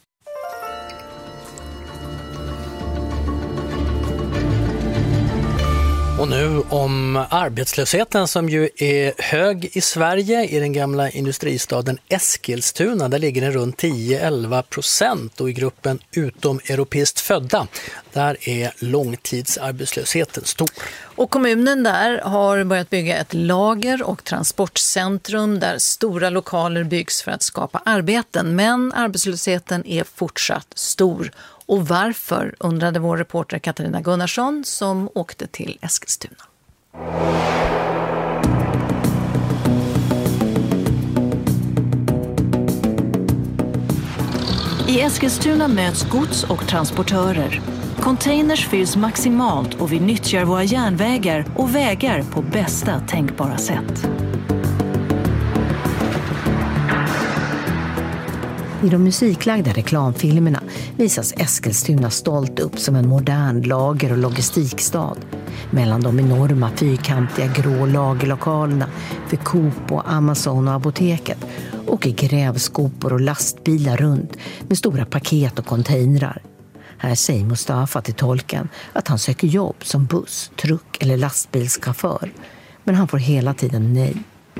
Och nu om arbetslösheten som ju är hög i Sverige, i den gamla industristaden Eskilstuna. Där ligger den runt 10-11% och i gruppen utomeuropeiskt födda. Där är långtidsarbetslösheten stor. Och kommunen där har börjat bygga ett lager och transportcentrum där stora lokaler byggs för att skapa arbeten. Men arbetslösheten är fortsatt stor. Och varför, undrade vår reporter Katarina Gunnarsson som åkte till Eskilstuna. I Eskilstuna möts gods och transportörer. Containers fylls maximalt och vi nyttjar våra järnvägar och vägar på bästa tänkbara sätt. I de musiklagda reklamfilmerna visas Eskilstuna stolt upp som en modern lager- och logistikstad. Mellan de enorma fyrkantiga grå lagerlokalerna för Coop och Amazon och apoteket åker grävskopor och lastbilar runt med stora paket och containrar. Här säger Mustafa till tolken att han söker jobb som buss-, truck- eller lastbilschaufför. Men han får hela tiden nej.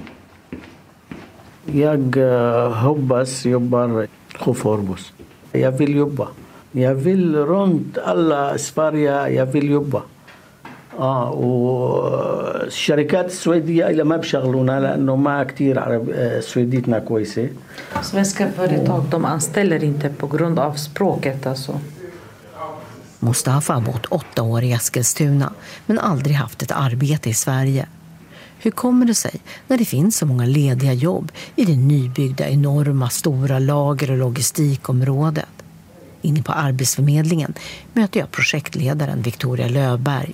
Jag hoppas jobbar chaufförbuss. Jag vill jobba. Jag vill runt alla Sverige. Jag vill jobba. والشركات السويدية إلا ما بشغلونا لأنه ما كتير عرب سويديتنا كويسة. Svenska företag de anställer inte på grund av språket alltså. Mustafa har bott 8 år i Eskilstuna men aldrig haft ett arbete i Sverige. Hur kommer det sig när det finns så många lediga jobb i det nybyggda enorma stora lager- och logistikområdet? Inne på Arbetsförmedlingen möter jag projektledaren Victoria Löfberg.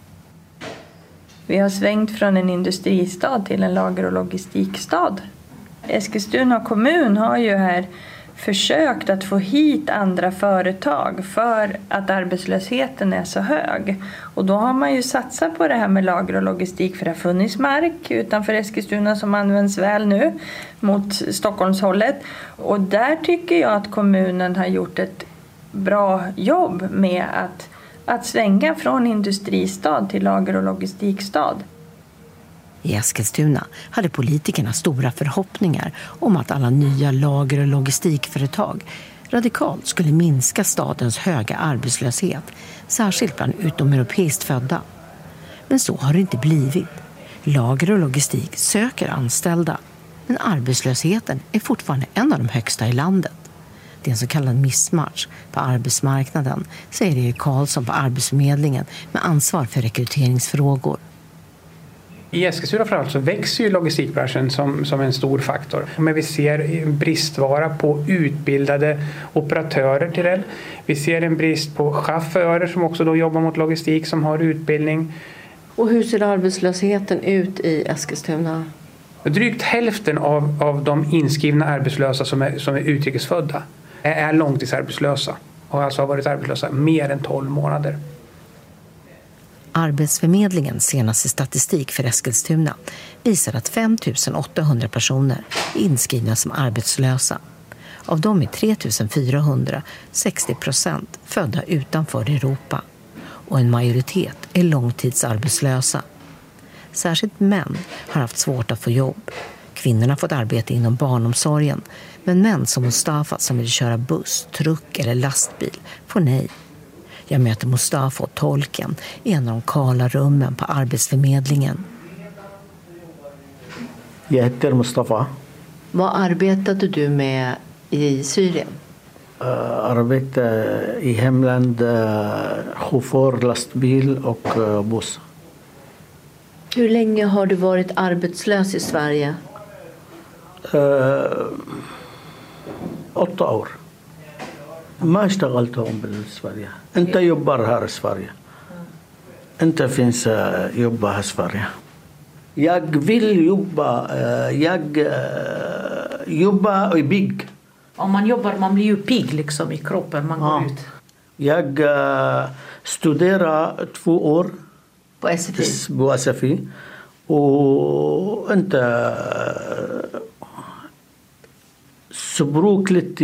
Vi har svängt från en industristad till en lager- och logistikstad. Eskilstuna kommun har ju här försökt att få hit andra företag för att arbetslösheten är så hög. Och då har man ju satsat på det här med lager och logistik för det har funnits mark utanför Eskilstuna som används väl nu mot Stockholmshållet. Och där tycker jag att kommunen har gjort ett bra jobb med att svänga från industristad till lager- och logistikstad. I Eskilstuna hade politikerna stora förhoppningar om att alla nya lager- och logistikföretag radikalt skulle minska stadens höga arbetslöshet, särskilt bland utomeuropeiskt födda. Men så har det inte blivit. Lager och logistik söker anställda, men arbetslösheten är fortfarande en av de högsta i landet. Det är en så kallad missmatch på arbetsmarknaden, säger Erik Karlsson på Arbetsförmedlingen med ansvar för rekryteringsfrågor. I Eskilstuna framförallt så växer ju logistikbranschen som en stor faktor. Men vi ser bristvara på utbildade operatörer till det. Vi ser en brist på chaufförer som också då jobbar mot logistik som har utbildning. Och hur ser arbetslösheten ut i Eskilstuna? Drygt hälften av de inskrivna arbetslösa som är utrikesfödda är långtidsarbetslösa och alltså har varit arbetslösa mer än 12 månader. Arbetsförmedlingens senaste statistik för Eskilstuna visar att 5 800 personer är inskrivna som arbetslösa. Av dem är 3 400, 60%, födda utanför Europa. Och en majoritet är långtidsarbetslösa. Särskilt män har haft svårt att få jobb. Kvinnorna har fått arbete inom barnomsorgen. Men män som Mustafa som vill köra buss, truck eller lastbil får nej. Jag möter Mustafa och tolken i en av de kala rummen på arbetsförmedlingen. Jag heter Mustafa. Vad arbetade du med i Syrien? Arbetade i hemland, chaufför, lastbil och buss. Hur länge har du varit arbetslös i Sverige? 8 år. ما اشتغلت هون بالسوريا. انت jobbar här i Sverige. Inte finns jobba här i Sverige. Jag vill jobba och bygg. Om man jobbar, man blir ju pigg liksom i kroppen, man går ut. Jag studerar 2 år på SFI. Och inte språkligt.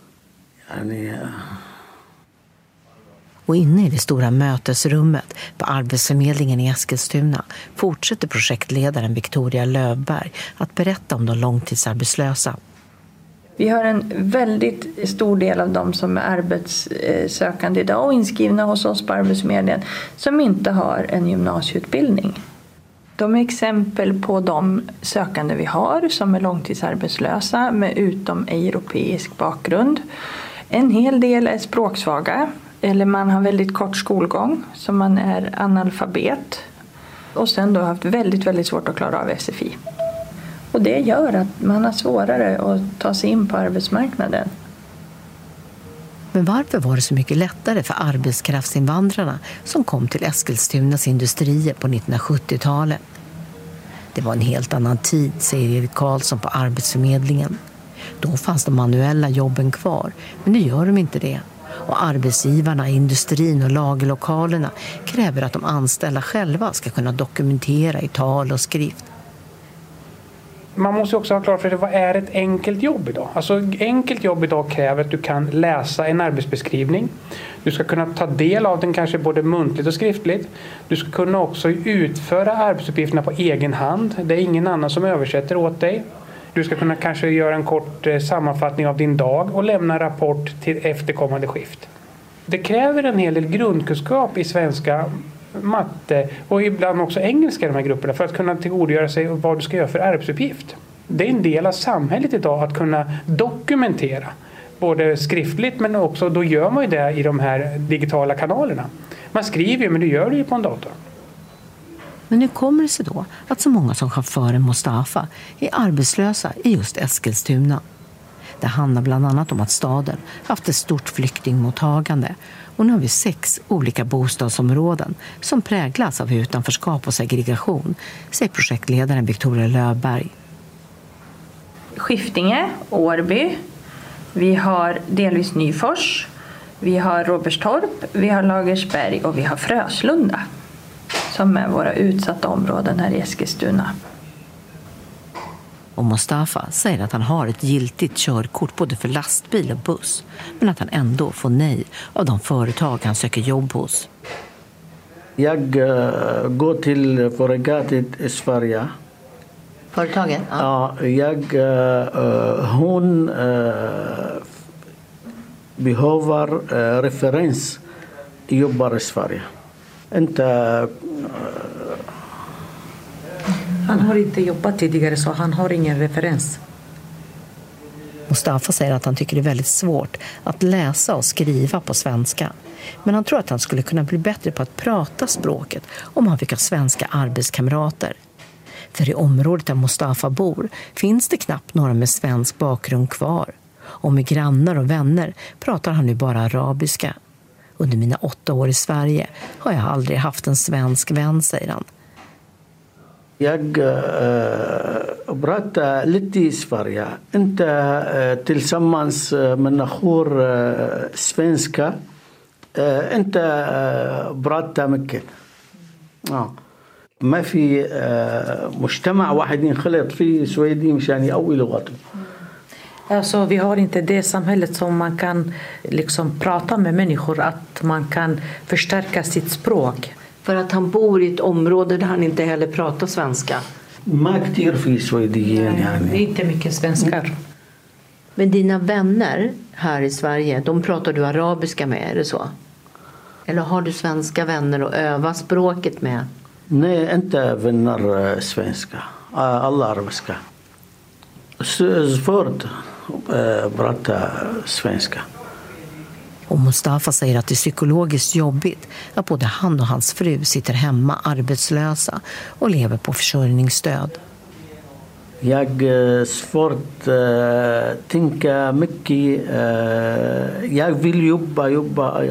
Och inne i det stora mötesrummet på arbetsförmedlingen i Eskilstuna fortsätter projektledaren Victoria Lövberg att berätta om de långtidsarbetslösa. Vi har en väldigt stor del av dem som är arbetssökande idag och inskrivna hos oss på Arbetsförmedlingen som inte har en gymnasieutbildning. De är exempel på de sökande vi har som är långtidsarbetslösa med utomeuropeisk bakgrund. En hel del är språksvaga eller man har väldigt kort skolgång så man är analfabet och sen då haft väldigt, väldigt svårt att klara av SFI. Och det gör att man har svårare att ta sig in på arbetsmarknaden. Men varför var det så mycket lättare för arbetskraftsinvandrarna som kom till Eskilstunas industrier på 1970-talet? Det var en helt annan tid, säger Erik Karlsson på Arbetsförmedlingen. Då fanns de manuella jobben kvar, men nu gör de inte det. Och arbetsgivarna, industrin och lagerlokalerna kräver att de anställda själva ska kunna dokumentera i tal och skrift. Man måste också ha klart för sig vad är ett enkelt jobb idag. Alltså enkelt jobb idag kräver att du kan läsa en arbetsbeskrivning. Du ska kunna ta del av den kanske både muntligt och skriftligt. Du ska kunna också utföra arbetsuppgifterna på egen hand. Det är ingen annan som översätter åt dig. Du ska kunna kanske göra en kort sammanfattning av din dag och lämna rapport till efterkommande skift. Det kräver en hel del grundkunskap i svenska, matte och ibland också engelska i de här grupperna för att kunna tillgodogöra sig vad du ska göra för arbetsuppgift. Det är en del av samhället idag att kunna dokumentera både skriftligt men också då gör man ju det i de här digitala kanalerna. Man skriver ju men du gör det ju på en dator. Men hur kommer det sig då att så många som chauffören Mustafa är arbetslösa i just Eskilstuna? Det handlar bland annat om att staden haft ett stort flyktingmottagande och nu har vi 6 olika bostadsområden som präglas av utanförskap och segregation, säger projektledaren Victoria Lövberg. Skiftinge, Årby, vi har delvis Nyfors, vi har Robertstorp, vi har Lagersberg och vi har Fröslunda som är våra utsatta områden här i Eskilstuna. Och Mustafa säger att han har ett giltigt körkort både för lastbil och buss, men att han ändå får nej av de företag han söker jobb hos. Jag går till företaget i Sverige. Företaget? Ja, hon behöver referens jobbar i Sverige. Inte... Han har inte jobbat tidigare så han har ingen referens. Mustafa säger att han tycker det är väldigt svårt att läsa och skriva på svenska. Men han tror att han skulle kunna bli bättre på att prata språket om han fick ha svenska arbetskamrater. För i området där Mustafa bor finns det knappt några med svensk bakgrund kvar. Och med grannar och vänner pratar han nu bara arabiska. Under mina 8 år i Sverige har jag aldrig haft en svensk vän, säger han. Jag pratar lite i Sverige. Inte tillsammans med människor svenska. Inte pratar mycket. ما في مجتمع واحد ينخلط فيه سويدي مشان يقوي لغته. Alltså, vi har inte det samhället som man kan liksom prata med människor, att man kan förstärka sitt språk. För att han bor i ett område där han inte heller pratar svenska. Det är inte mycket svenskar. Men dina vänner här i Sverige, de pratar du arabiska med, är det så? Eller har du svenska vänner att öva språket med? Nej, inte vänner svenska. Alla arabiska. Svårt att prata svenska. Och Mustafa säger att det är psykologiskt jobbigt att både han och hans fru sitter hemma arbetslösa och lever på försörjningsstöd. Jag svårt tänka mycket. Jag vill jobba.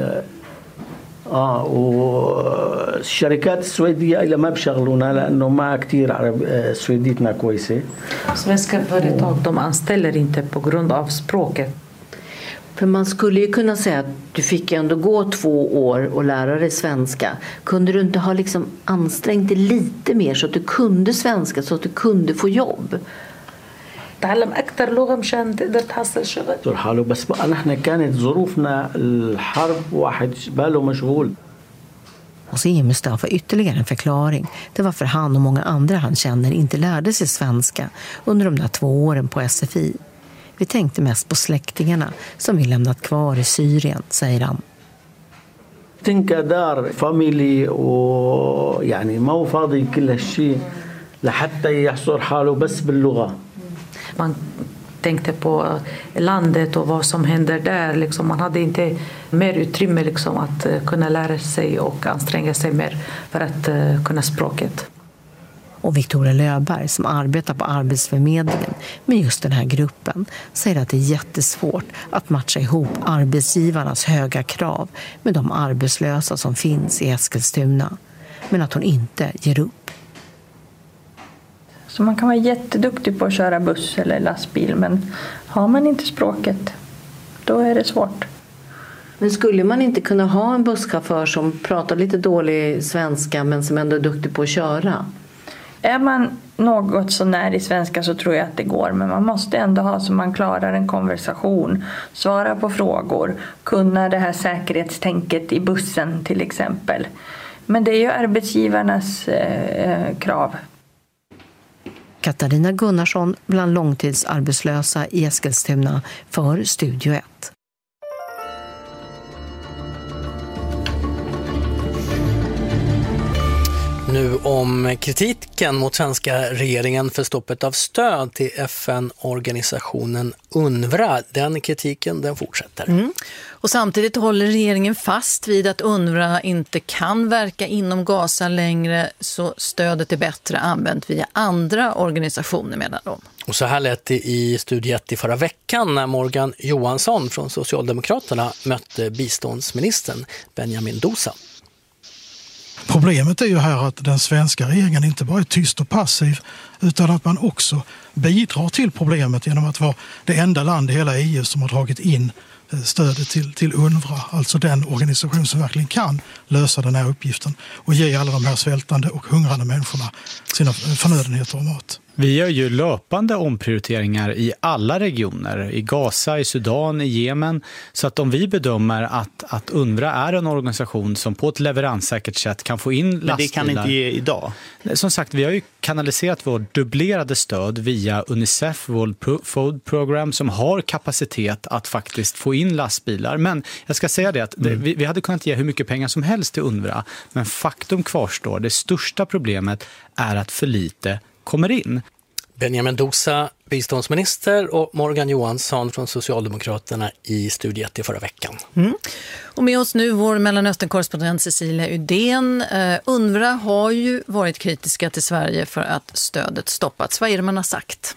والشركات السويدية إلى ما بشغلونا لأنه ما كتير سويديتنا كويسة. Svenska företag, de anställer inte på grund av språket. För man skulle ju kunna säga att du fick ändå gå 2 år och lära dig svenska. Kunde du inte ha liksom ansträngt dig lite mer så att du kunde svenska, så att du kunde få jobb? تعلم أكتر لغة مشان تقدر تحصل شغل. حاله بس بقى نحن كانت ظروفنا الحرب واحد باله مشغول. Och så ger Mustafa ytterligare en förklaring till varför han och många andra han känner inte lärde sig svenska under de där 2 åren på SFI. Vi tänkte mest på släktingarna som vi lämnat kvar i Syrien, säger han. tänka där familj och يعني ما هو فاضي كل هالشيء لحتى يحصر حاله بس باللغة. Man tänkte på landet och vad som händer där. Liksom, man hade inte mer utrymme liksom, att kunna lära sig och anstränga sig mer för att kunna språket. Och Victoria Löfberg som arbetar på Arbetsförmedlingen med just den här gruppen säger att det är jättesvårt att matcha ihop arbetsgivarnas höga krav med de arbetslösa som finns i Eskilstuna. Men att hon inte ger upp. Så man kan vara jätteduktig på att köra buss eller lastbil, men har man inte språket, då är det svårt. Men skulle man inte kunna ha en busschaufför som pratar lite dålig svenska men som ändå är duktig på att köra? Är man något så när i svenska så tror jag att det går, men man måste ändå ha så man klarar en konversation, svara på frågor, kunna det här säkerhetstänket i bussen till exempel. Men det är ju arbetsgivarnas krav. Katarina Gunnarsson bland långtidsarbetslösa i Eskilstuna för Studio 1. Nu om kritiken mot svenska regeringen för stoppet av stöd till FN-organisationen UNRWA. Den kritiken den fortsätter. Och samtidigt håller regeringen fast vid att UNRWA inte kan verka inom Gaza längre, så stödet är bättre använt via andra organisationer, menar de. Och så här lät det i Studio 1 i förra veckan när Morgan Johansson från Socialdemokraterna mötte biståndsministern Benjamin Dousa. Problemet är ju här att den svenska regeringen inte bara är tyst och passiv utan att man också bidrar till problemet genom att vara det enda land i hela EU som har dragit in stödet till UNRWA, alltså den organisation som verkligen kan lösa den här uppgiften och ge alla de här svältande och hungrande människorna sina förnödenheter och mat. Vi gör ju löpande omprioriteringar i alla regioner, i Gaza, i Sudan, i Jemen. Så att om vi bedömer att UNRWA är en organisation som på ett leveranssäkert sätt kan få in lastbilar. Men det kan ni inte ge idag? Som sagt, vi har ju kanaliserat vårt dubblerade stöd via UNICEF, World Food Program, som har kapacitet att faktiskt få in lastbilar. Men jag ska säga det att vi hade kunnat ge hur mycket pengar som helst till UNRWA. Men faktum kvarstår, det största problemet är att för lite kommer in. Benjamin Dousa, biståndsminister, och Morgan Johansson från Socialdemokraterna i Studio 1 i förra veckan. Och med oss nu vår Mellanöstern-korrespondent Cecilia Udén. UNRWA har ju varit kritiska till Sverige för att stödet stoppats. Vad är det man har sagt?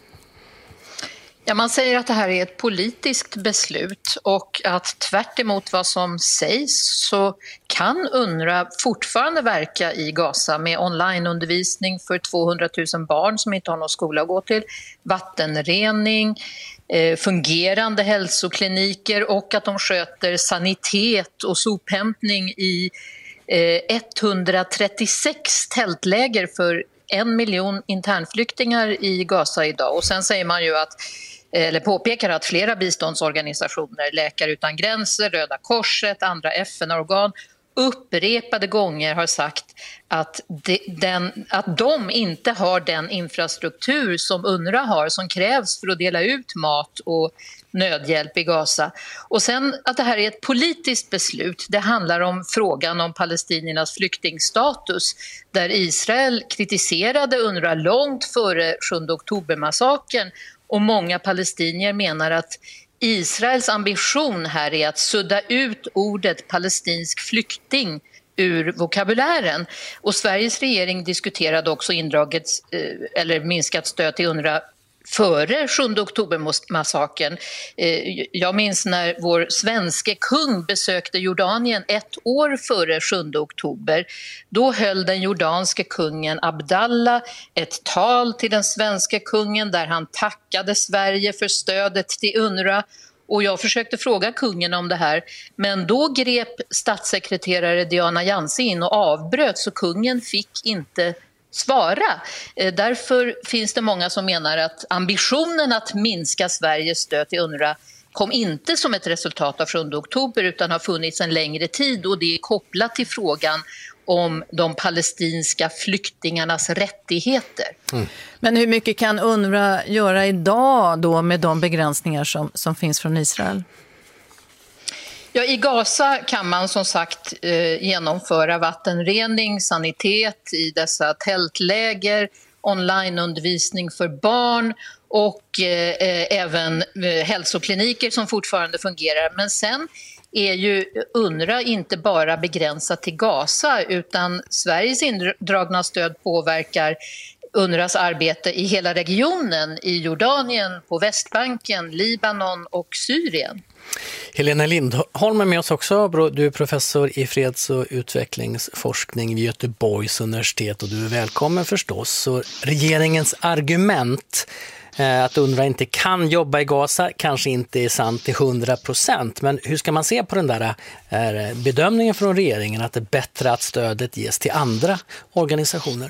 Ja, man säger att det här är ett politiskt beslut och att tvärt emot vad som sägs så kan UNRWA fortfarande verka i Gaza med onlineundervisning för 200 000 barn som inte har någon skola att gå till, vattenrening, fungerande hälsokliniker och att de sköter sanitet och sophämtning i 136 tältläger för 1 miljon internflyktingar i Gaza idag. Och sen säger man ju att eller påpekar att flera biståndsorganisationer, Läkare utan gränser, Röda korset, andra FN-organ upprepade gånger har sagt att de inte har den infrastruktur som UNRWA har, som krävs för att dela ut mat och nödhjälp i Gaza. Och sen att det här är ett politiskt beslut. Det handlar om frågan om palestiniernas flyktingstatus, där Israel kritiserade UNRWA långt före 7 oktober-massakern, och många palestinier menar att Israels ambition här är att sudda ut ordet palestinsk flykting ur vokabulären. Och Sveriges regering diskuterade också eller minskat stöd till UNRWA före 7 oktober-massakern. Jag minns när vår svenske kung besökte Jordanien 1 år före 7 oktober. Då höll den jordanske kungen Abdallah ett tal till den svenska kungen där han tackade Sverige för stödet till UNRWA. Och jag försökte fråga kungen om det här, men då grep statssekreterare Diana Janse in och avbröt, så kungen fick inte svara. Därför finns det många som menar att ambitionen att minska Sveriges stöd till UNRWA kom inte som ett resultat av 7 oktober utan har funnits en längre tid, och det är kopplat till frågan om de palestinska flyktingarnas rättigheter. Men hur mycket kan UNRWA göra idag då med de begränsningar som finns från Israel? Ja, i Gaza kan man som sagt genomföra vattenrening, sanitet i dessa tältläger, onlineundervisning för barn och även hälsokliniker som fortfarande fungerar. Men sen är ju UNRWA inte bara begränsat till Gaza, utan Sveriges indragna stöd påverkar UNRWAs arbete i hela regionen, i Jordanien, på Västbanken, Libanon och Syrien. Helena Lindholm är med oss också. Du är professor i freds- och utvecklingsforskning vid Göteborgs universitet, och du är välkommen förstås. Så regeringens argument att UNRWA inte kan jobba i Gaza kanske inte är sant till 100%. Men hur ska man se på den där bedömningen från regeringen att det är bättre att stödet ges till andra organisationer?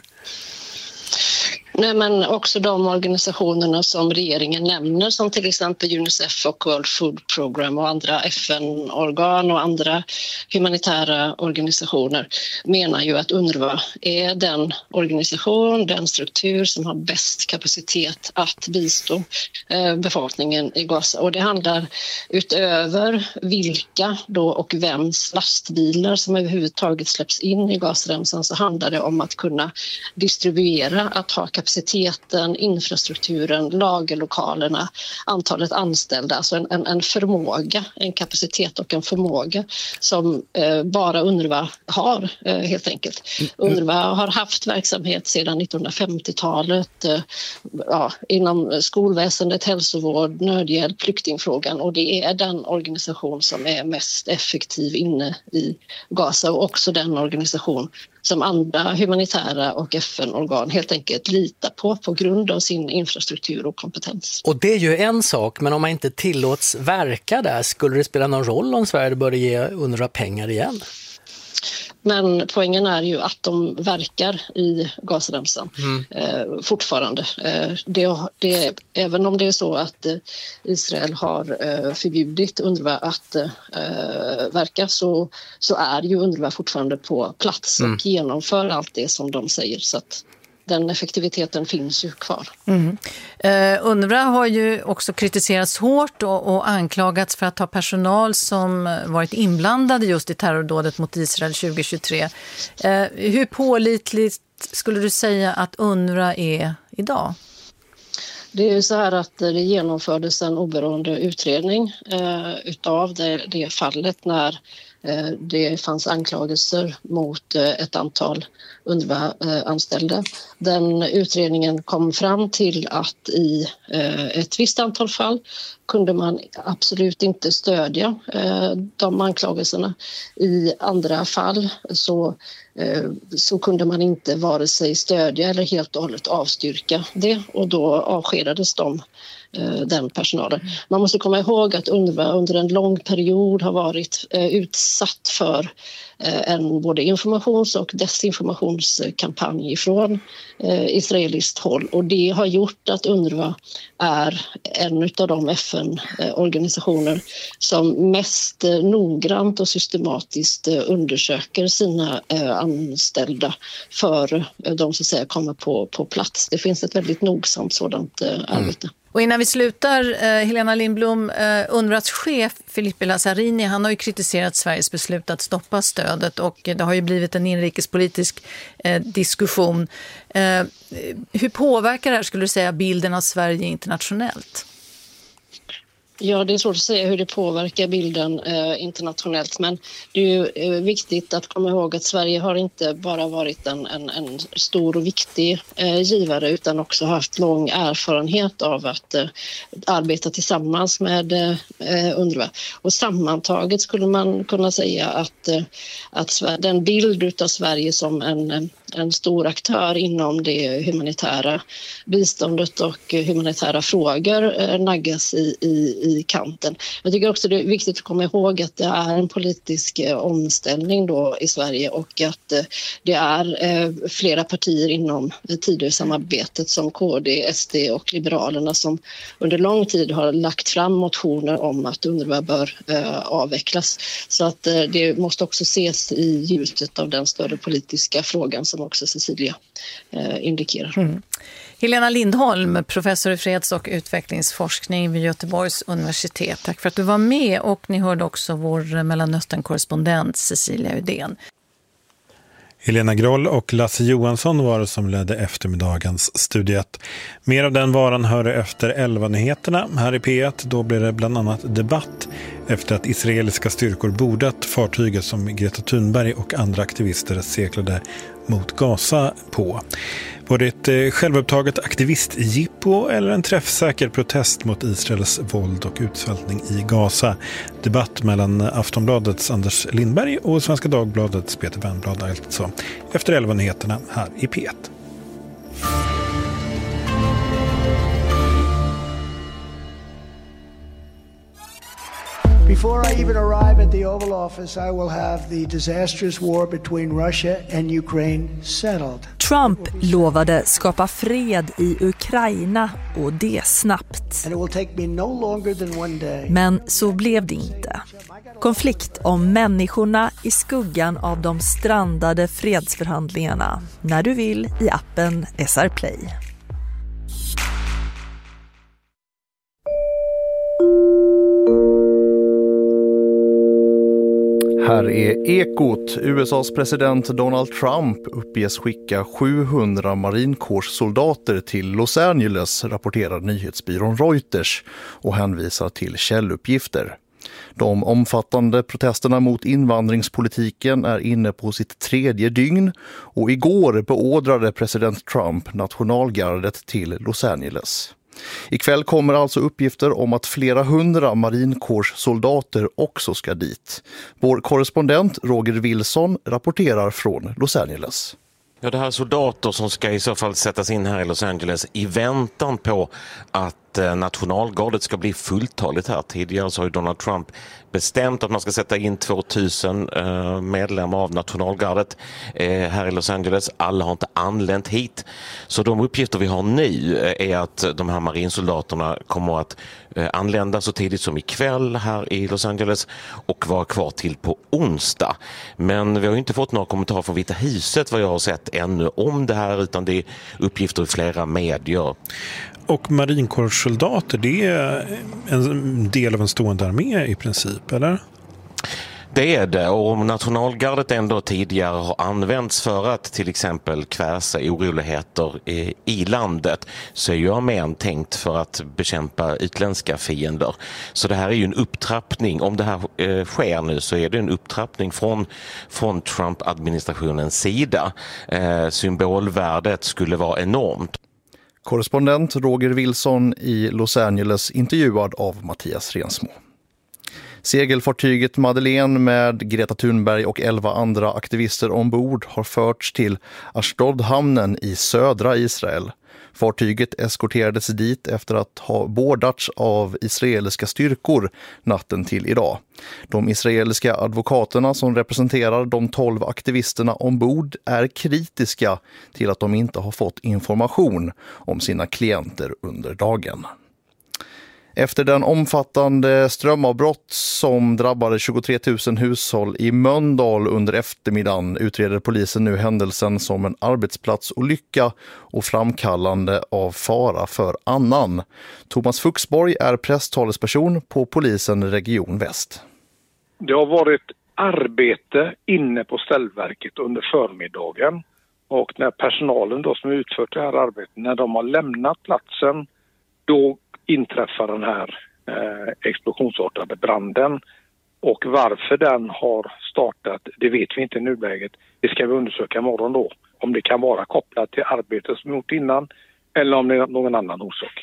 Nej, men också de organisationerna som regeringen nämner, som till exempel Unicef och World Food Program och andra FN-organ och andra humanitära organisationer, menar ju att UNRWA är den organisation, den struktur som har bäst kapacitet att bistå befolkningen i Gaza. Och det handlar utöver vilka då och vems lastbilar som överhuvudtaget släpps in i Gazaremsan, så handlar det om att kunna distribuera, att ha kapaciteten, infrastrukturen, lagerlokalerna, antalet anställda, alltså en förmåga, en kapacitet och en förmåga som bara UNRWA har helt enkelt. UNRWA har haft verksamhet sedan 1950-talet inom skolväsendet, hälsovård, nödhjälp, flyktingfrågan, och det är den organisation som är mest effektiv inne i Gaza, och också den organisation som andra humanitära och FN-organ helt enkelt litar på grund av sin infrastruktur och kompetens. Och det är ju en sak, men om man inte tillåts verka där, skulle det spela någon roll om Sverige börjar ge UNRWA pengar igen? Men poängen är ju att de verkar i Gazaremsan fortfarande. Även om det är så att Israel har förbjudit UNRWA att verka, så är ju UNRWA fortfarande på plats och genomför allt det som de säger, så att den effektiviteten finns ju kvar. UNRWA har ju också kritiserats hårt och anklagats för att ha personal som varit inblandade just i terrordådet mot Israel 2023. Hur pålitligt skulle du säga att UNRWA är idag? Det är ju så här att det genomfördes en oberoende utredning utav det fallet när det fanns anklagelser mot ett antal UNRWA-anställda. Den utredningen kom fram till att i ett visst antal fall kunde man absolut inte stödja de anklagelserna. I andra fall så kunde man inte vare sig stödja eller helt och hållet avstyrka det, och då avskedades de den personalen. Man måste komma ihåg att UNRWA under en lång period har varit utsatt för en både informations- och desinformationskampanj från israeliskt håll, och det har gjort att UNRWA är en av de FN-organisationer som mest noggrant och systematiskt undersöker sina anställda för de så att säga kommer på plats. Det finns ett väldigt nogsamt sådant arbete. Och innan vi slutar, Helena Lindblom, UNRWAs chef Filippo Lazzarini, han har ju kritiserat Sveriges beslut att stoppa stödet, och det har ju blivit en inrikespolitisk diskussion. Hur påverkar det här, skulle du säga, bilden av Sverige internationellt? Ja, det är svårt att säga hur det påverkar bilden internationellt, men det är ju viktigt att komma ihåg att Sverige har inte bara varit en stor och viktig givare, utan också haft lång erfarenhet av att arbeta tillsammans med UNRWA. Och sammantaget skulle man kunna säga att den bild av Sverige som en stor aktör inom det humanitära biståndet och humanitära frågor naggas i kanten. Jag tycker också det är viktigt att komma ihåg att det är en politisk omställning då i Sverige, och att det är flera partier inom Tidösamarbetet som KD, SD och Liberalerna som under lång tid har lagt fram motioner om att UNRWA bör avvecklas. Så att det måste också ses i ljuset av den större politiska frågan som också Cecilia indikerar. Helena Lindholm, professor i freds- och utvecklingsforskning vid Göteborgs universitet. Tack för att du var med, och ni hörde också vår Mellanöstern-korrespondent Cecilia Udén. Helena Groll och Lasse Johansson var det som ledde eftermiddagens studiet. Mer av den varan hör efter 11-nyheterna här i P1. Då blir det bland annat debatt efter att israeliska styrkor bordat fartyget som Greta Thunberg och andra aktivister seglade mot Gaza på. Var det ett självupptaget aktivistjippo eller en träffsäker protest mot Israels våld och utsvältning i Gaza? Debatt mellan Aftonbladets Anders Lindberg och Svenska Dagbladets Peter Wennblad, alltså efter 11-nyheterna här i P1. Before I even arrive at the Oval Office, I will have the disastrous war between Russia and Ukraine settled. Trump lovade skapa fred i Ukraina, och det snabbt. And it will take me no longer than one day. Men så blev det inte. Konflikt om människorna i skuggan av de strandade fredsförhandlingarna. När du vill i appen SR Play. Här är Ekot. USAs president Donald Trump uppges skicka 700 marinkårssoldater till Los Angeles, rapporterar nyhetsbyrån Reuters och hänvisar till källuppgifter. De omfattande protesterna mot invandringspolitiken är inne på sitt 3:e dygn, och igår beordrade president Trump nationalgardet till Los Angeles. Ikväll kommer alltså uppgifter om att flera hundra marinkårssoldater också ska dit. Vår korrespondent Roger Wilson rapporterar från Los Angeles. Ja, det här är soldater som ska i så fall sättas in här i Los Angeles i väntan på att nationalgardet ska bli fulltaligt här. Tidigare så har ju Donald Trump bestämt att man ska sätta in 2000 medlemmar av nationalgardet här i Los Angeles. Alla har inte anlänt hit. Så de uppgifter vi har nu är att de här marinsoldaterna kommer att anlända så tidigt som ikväll här i Los Angeles och vara kvar till på onsdag. Men vi har inte fått några kommentarer från Vita huset vad jag har sett ännu om det här, utan det är uppgifter i flera medier. Och marinkårssoldater, det är en del av en stående armé i princip, eller? Det är det, och om nationalgardet ändå tidigare har använts för att till exempel kväsa oroligheter i landet, så är ju armén tänkt för att bekämpa utländska fiender. Så det här är ju en upptrappning. Om det här sker nu så är det en upptrappning från Trump-administrationens sida. Symbolvärdet skulle vara enormt. Korrespondent Roger Wilson i Los Angeles, intervjuad av Mattias Rensmo. Segelfartyget Madeleine med Greta Thunberg och 11 andra aktivister ombord har förts till Ashdod-hamnen i södra Israel. Fartyget eskorterades dit efter att ha boardats av israeliska styrkor natten till idag. De israeliska advokaterna som representerar de 12 aktivisterna ombord är kritiska till att de inte har fått information om sina klienter under dagen. Efter den omfattande strömavbrott som drabbade 23 000 hushåll i Mölndal under eftermiddagen utreder polisen nu händelsen som en arbetsplatsolycka och framkallande av fara för annan. Thomas Fuxborg är presstalesperson på polisen Region Väst. Det har varit arbete inne på ställverket under förmiddagen och när personalen då som utfört det här arbetet, när de har lämnat platsen, då inträffar den här explosionsartade branden. Och varför den har startat, det vet vi inte i nuläget. Det ska vi undersöka imorgon då. Om det kan vara kopplat till arbetet som gjort innan eller om det är någon annan orsak.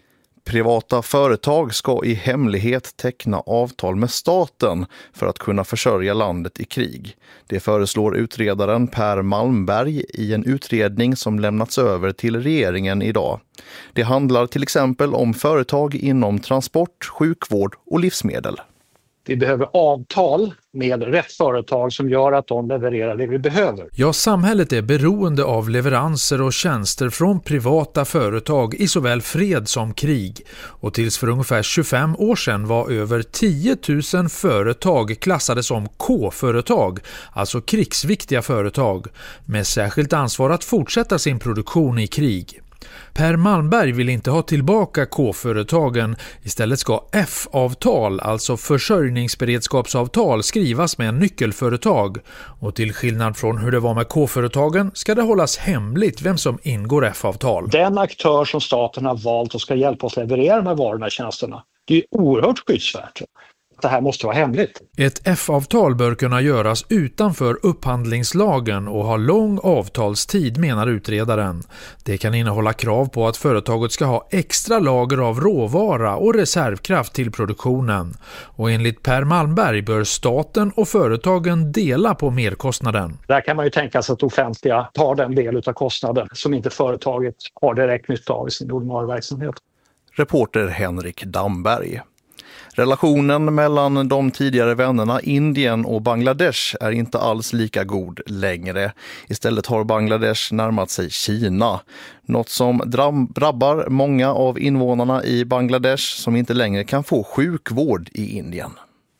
Privata företag ska i hemlighet teckna avtal med staten för att kunna försörja landet i krig. Det föreslår utredaren Per Malmberg i en utredning som lämnats över till regeringen idag. Det handlar till exempel om företag inom transport, sjukvård och livsmedel. Vi behöver avtal med rätt företag som gör att de levererar det vi behöver. Ja, samhället är beroende av leveranser och tjänster från privata företag i såväl fred som krig. Och tills för ungefär 25 år sedan var över 10 000 företag klassade som K-företag, alltså krigsviktiga företag, med särskilt ansvar att fortsätta sin produktion i krig. Per Malmberg vill inte ha tillbaka K-företagen. Istället ska F-avtal, alltså försörjningsberedskapsavtal, skrivas med nyckelföretag. Och till skillnad från hur det var med K-företagen ska det hållas hemligt vem som ingår F-avtal. Den aktör som staten har valt och ska hjälpa oss leverera med varorna och tjänsterna, det är oerhört skyddsvärt. Det här måste vara hemligt. Ett F-avtal bör kunna göras utanför upphandlingslagen och ha lång avtalstid, menar utredaren. Det kan innehålla krav på att företaget ska ha extra lager av råvara och reservkraft till produktionen. Och enligt Per Malmberg bör staten och företagen dela på merkostnaden. Där kan man ju tänka sig att offentliga tar den del av kostnaden som inte företaget har direkt nytta av i sin ordinarie verksamhet. Reporter Henrik Damberg. Relationen mellan de tidigare vännerna Indien och Bangladesh är inte alls lika god längre. Istället har Bangladesh närmat sig Kina. Något som drabbar många av invånarna i Bangladesh som inte längre kan få sjukvård i Indien.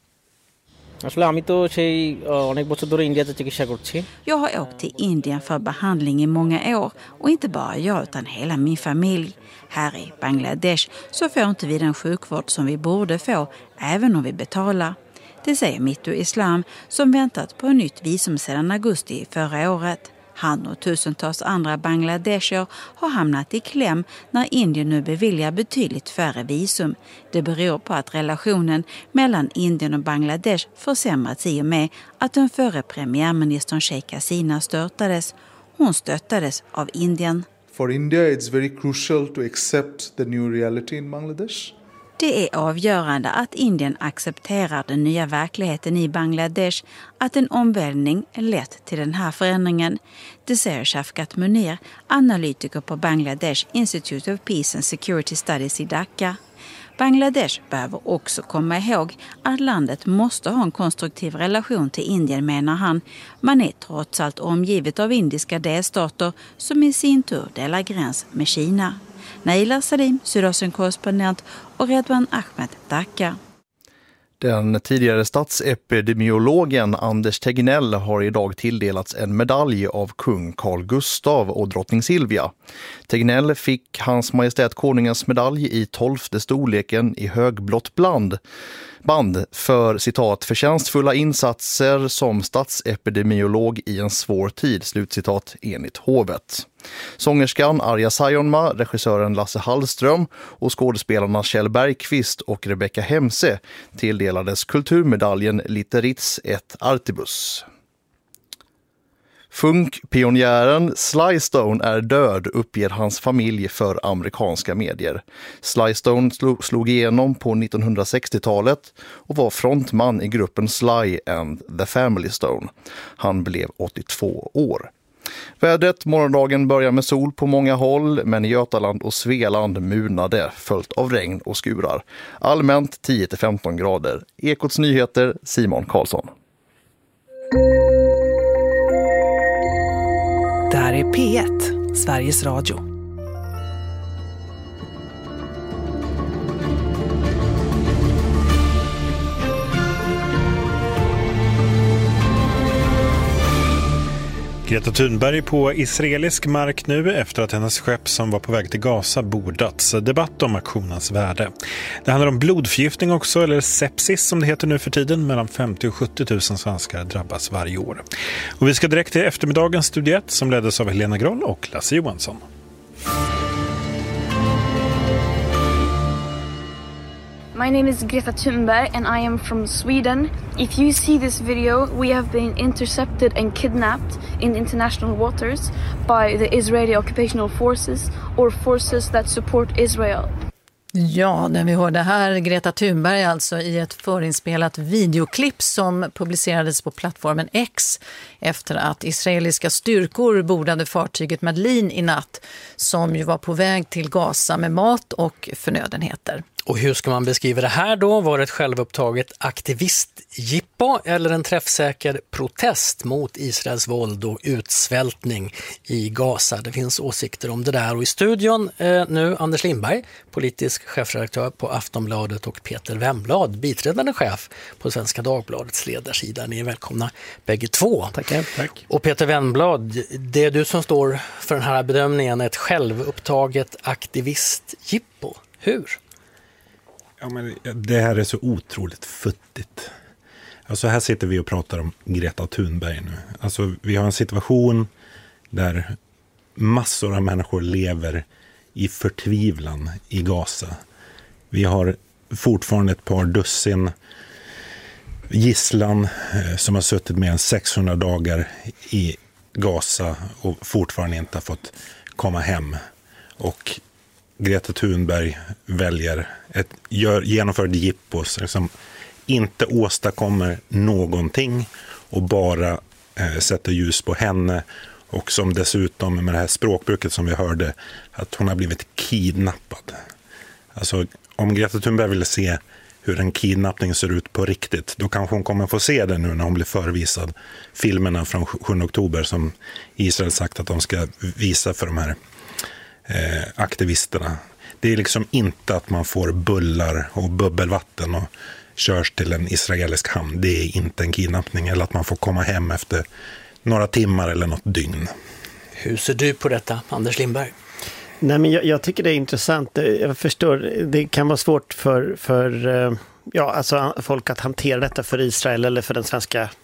Jag har åkt till Indien för behandling i många år och inte bara jag utan hela min familj. Här i Bangladesh så får inte vi den sjukvård som vi borde få även om vi betalar. Det säger Mittu Islam som väntat på ett nytt visum sedan augusti förra året. Han och tusentals andra bangladesher har hamnat i kläm när Indien nu beviljar betydligt färre visum. Det beror på att relationen mellan Indien och Bangladesh försämrats i och med att den förre premiärministern Sheikh Hasina störtades. Hon stöttades av Indien. For India it's very crucial to accept the new reality in Bangladesh. Det är avgörande att Indien accepterar den nya verkligheten i Bangladesh, att en omvälvning lett till den här förändringen. Det säger Shafkat Munir, analytiker på Bangladesh Institute of Peace and Security Studies i Dhaka. Bangladesh behöver också komma ihåg att landet måste ha en konstruktiv relation till Indien, menar han. Man är trots allt omgivet av indiska delstater som i sin tur delar gräns med Kina. Naila Salim, Sydöstern-korrespondent, och Redwan Ahmed, Dhaka. Den tidigare statsepidemiologen Anders Tegnell har idag tilldelats en medalj av kung Carl Gustav och drottning Silvia. Tegnell fick Hans Majestät Konungens medalj i 12:e storleken i högblått band för citat förtjänstfulla insatser som statsepidemiolog i en svår tid, slutcitat, enligt hovet. Sångerskan Arja Saijonmaa, regissören Lasse Hallström och skådespelarna Kjell Bergqvist och Rebecca Hemse tilldelades kulturmedaljen Litteritz et Artibus. Funkpionjären Sly Stone är död, uppger hans familj för amerikanska medier. Sly Stone slog igenom på 1960-talet och var frontman i gruppen Sly and the Family Stone. Han blev 82 år. Vädret morgondagen börjar med sol på många håll, men i Götaland och Svealand munade, följt av regn och skurar. Allmänt 10-15 grader. Ekots nyheter, Simon Karlsson. Det här är P1, Sveriges Radio. Greta Thunberg på israelisk mark nu efter att hennes skepp som var på väg till Gaza bordats. Debatt om aktionens värde. Det handlar om blodförgiftning också, eller sepsis som det heter nu för tiden. Mellan 50 och 70 000 svenskar drabbas varje år. Och vi ska direkt till eftermiddagens studie 1 som leddes av Helena Groll och Lasse Johansson. My name is Greta Thunberg and I am from Sweden. If you see this video, we have been intercepted and kidnapped in international waters by the Israeli occupational forces or forces that support Israel. Ja, den vi hörde här, Greta Thunberg alltså i ett förinspelat videoklipp som publicerades på plattformen X efter att israeliska styrkor bordade fartyget Madeleine i natt som ju var på väg till Gaza med mat och förnödenheter. Och hur ska man beskriva det här då? Var det ett självupptaget aktivistjippo eller en träffsäker protest mot Israels våld och utsvältning i Gaza? Det finns åsikter om det där. Och i studion nu Anders Lindberg, politisk chefredaktör på Aftonbladet, och Peter Wemblad, biträdande chef på Svenska Dagbladets ledarsida. Ni är välkomna bägge två. Tackar. Tack. Och Peter Wemblad, det är du som står för den här bedömningen, ett självupptaget aktivistjippo. Hur? Ja, men det här är så otroligt futtigt. Alltså här sitter vi och pratar om Greta Thunberg nu. Alltså vi har en situation där massor av människor lever i förtvivlan i Gaza. Vi har fortfarande ett par dussin gisslan som har suttit mer än 600 dagar i Gaza och fortfarande inte har fått komma hem. Och Greta Thunberg väljer genomför ett jippo som inte åstadkommer någonting och bara sätter ljus på henne, och som dessutom med det här språkbruket som vi hörde, att hon har blivit kidnappad. Alltså om Greta Thunberg vill se hur en kidnappning ser ut på riktigt, då kanske hon kommer få se det nu när hon blir förvisad filmerna från 7 oktober som Israel sagt att de ska visa för de här aktivisterna. Det är liksom inte att man får bullar och bubbelvatten och körs till en israelisk hamn. Det är inte en kidnappning, eller att man får komma hem efter några timmar eller något dygn. Hur ser du på detta, Anders Lindberg? Nej, men jag tycker det är intressant. Jag förstår, det kan vara svårt för alltså folk att hantera detta för Israel eller för den svenska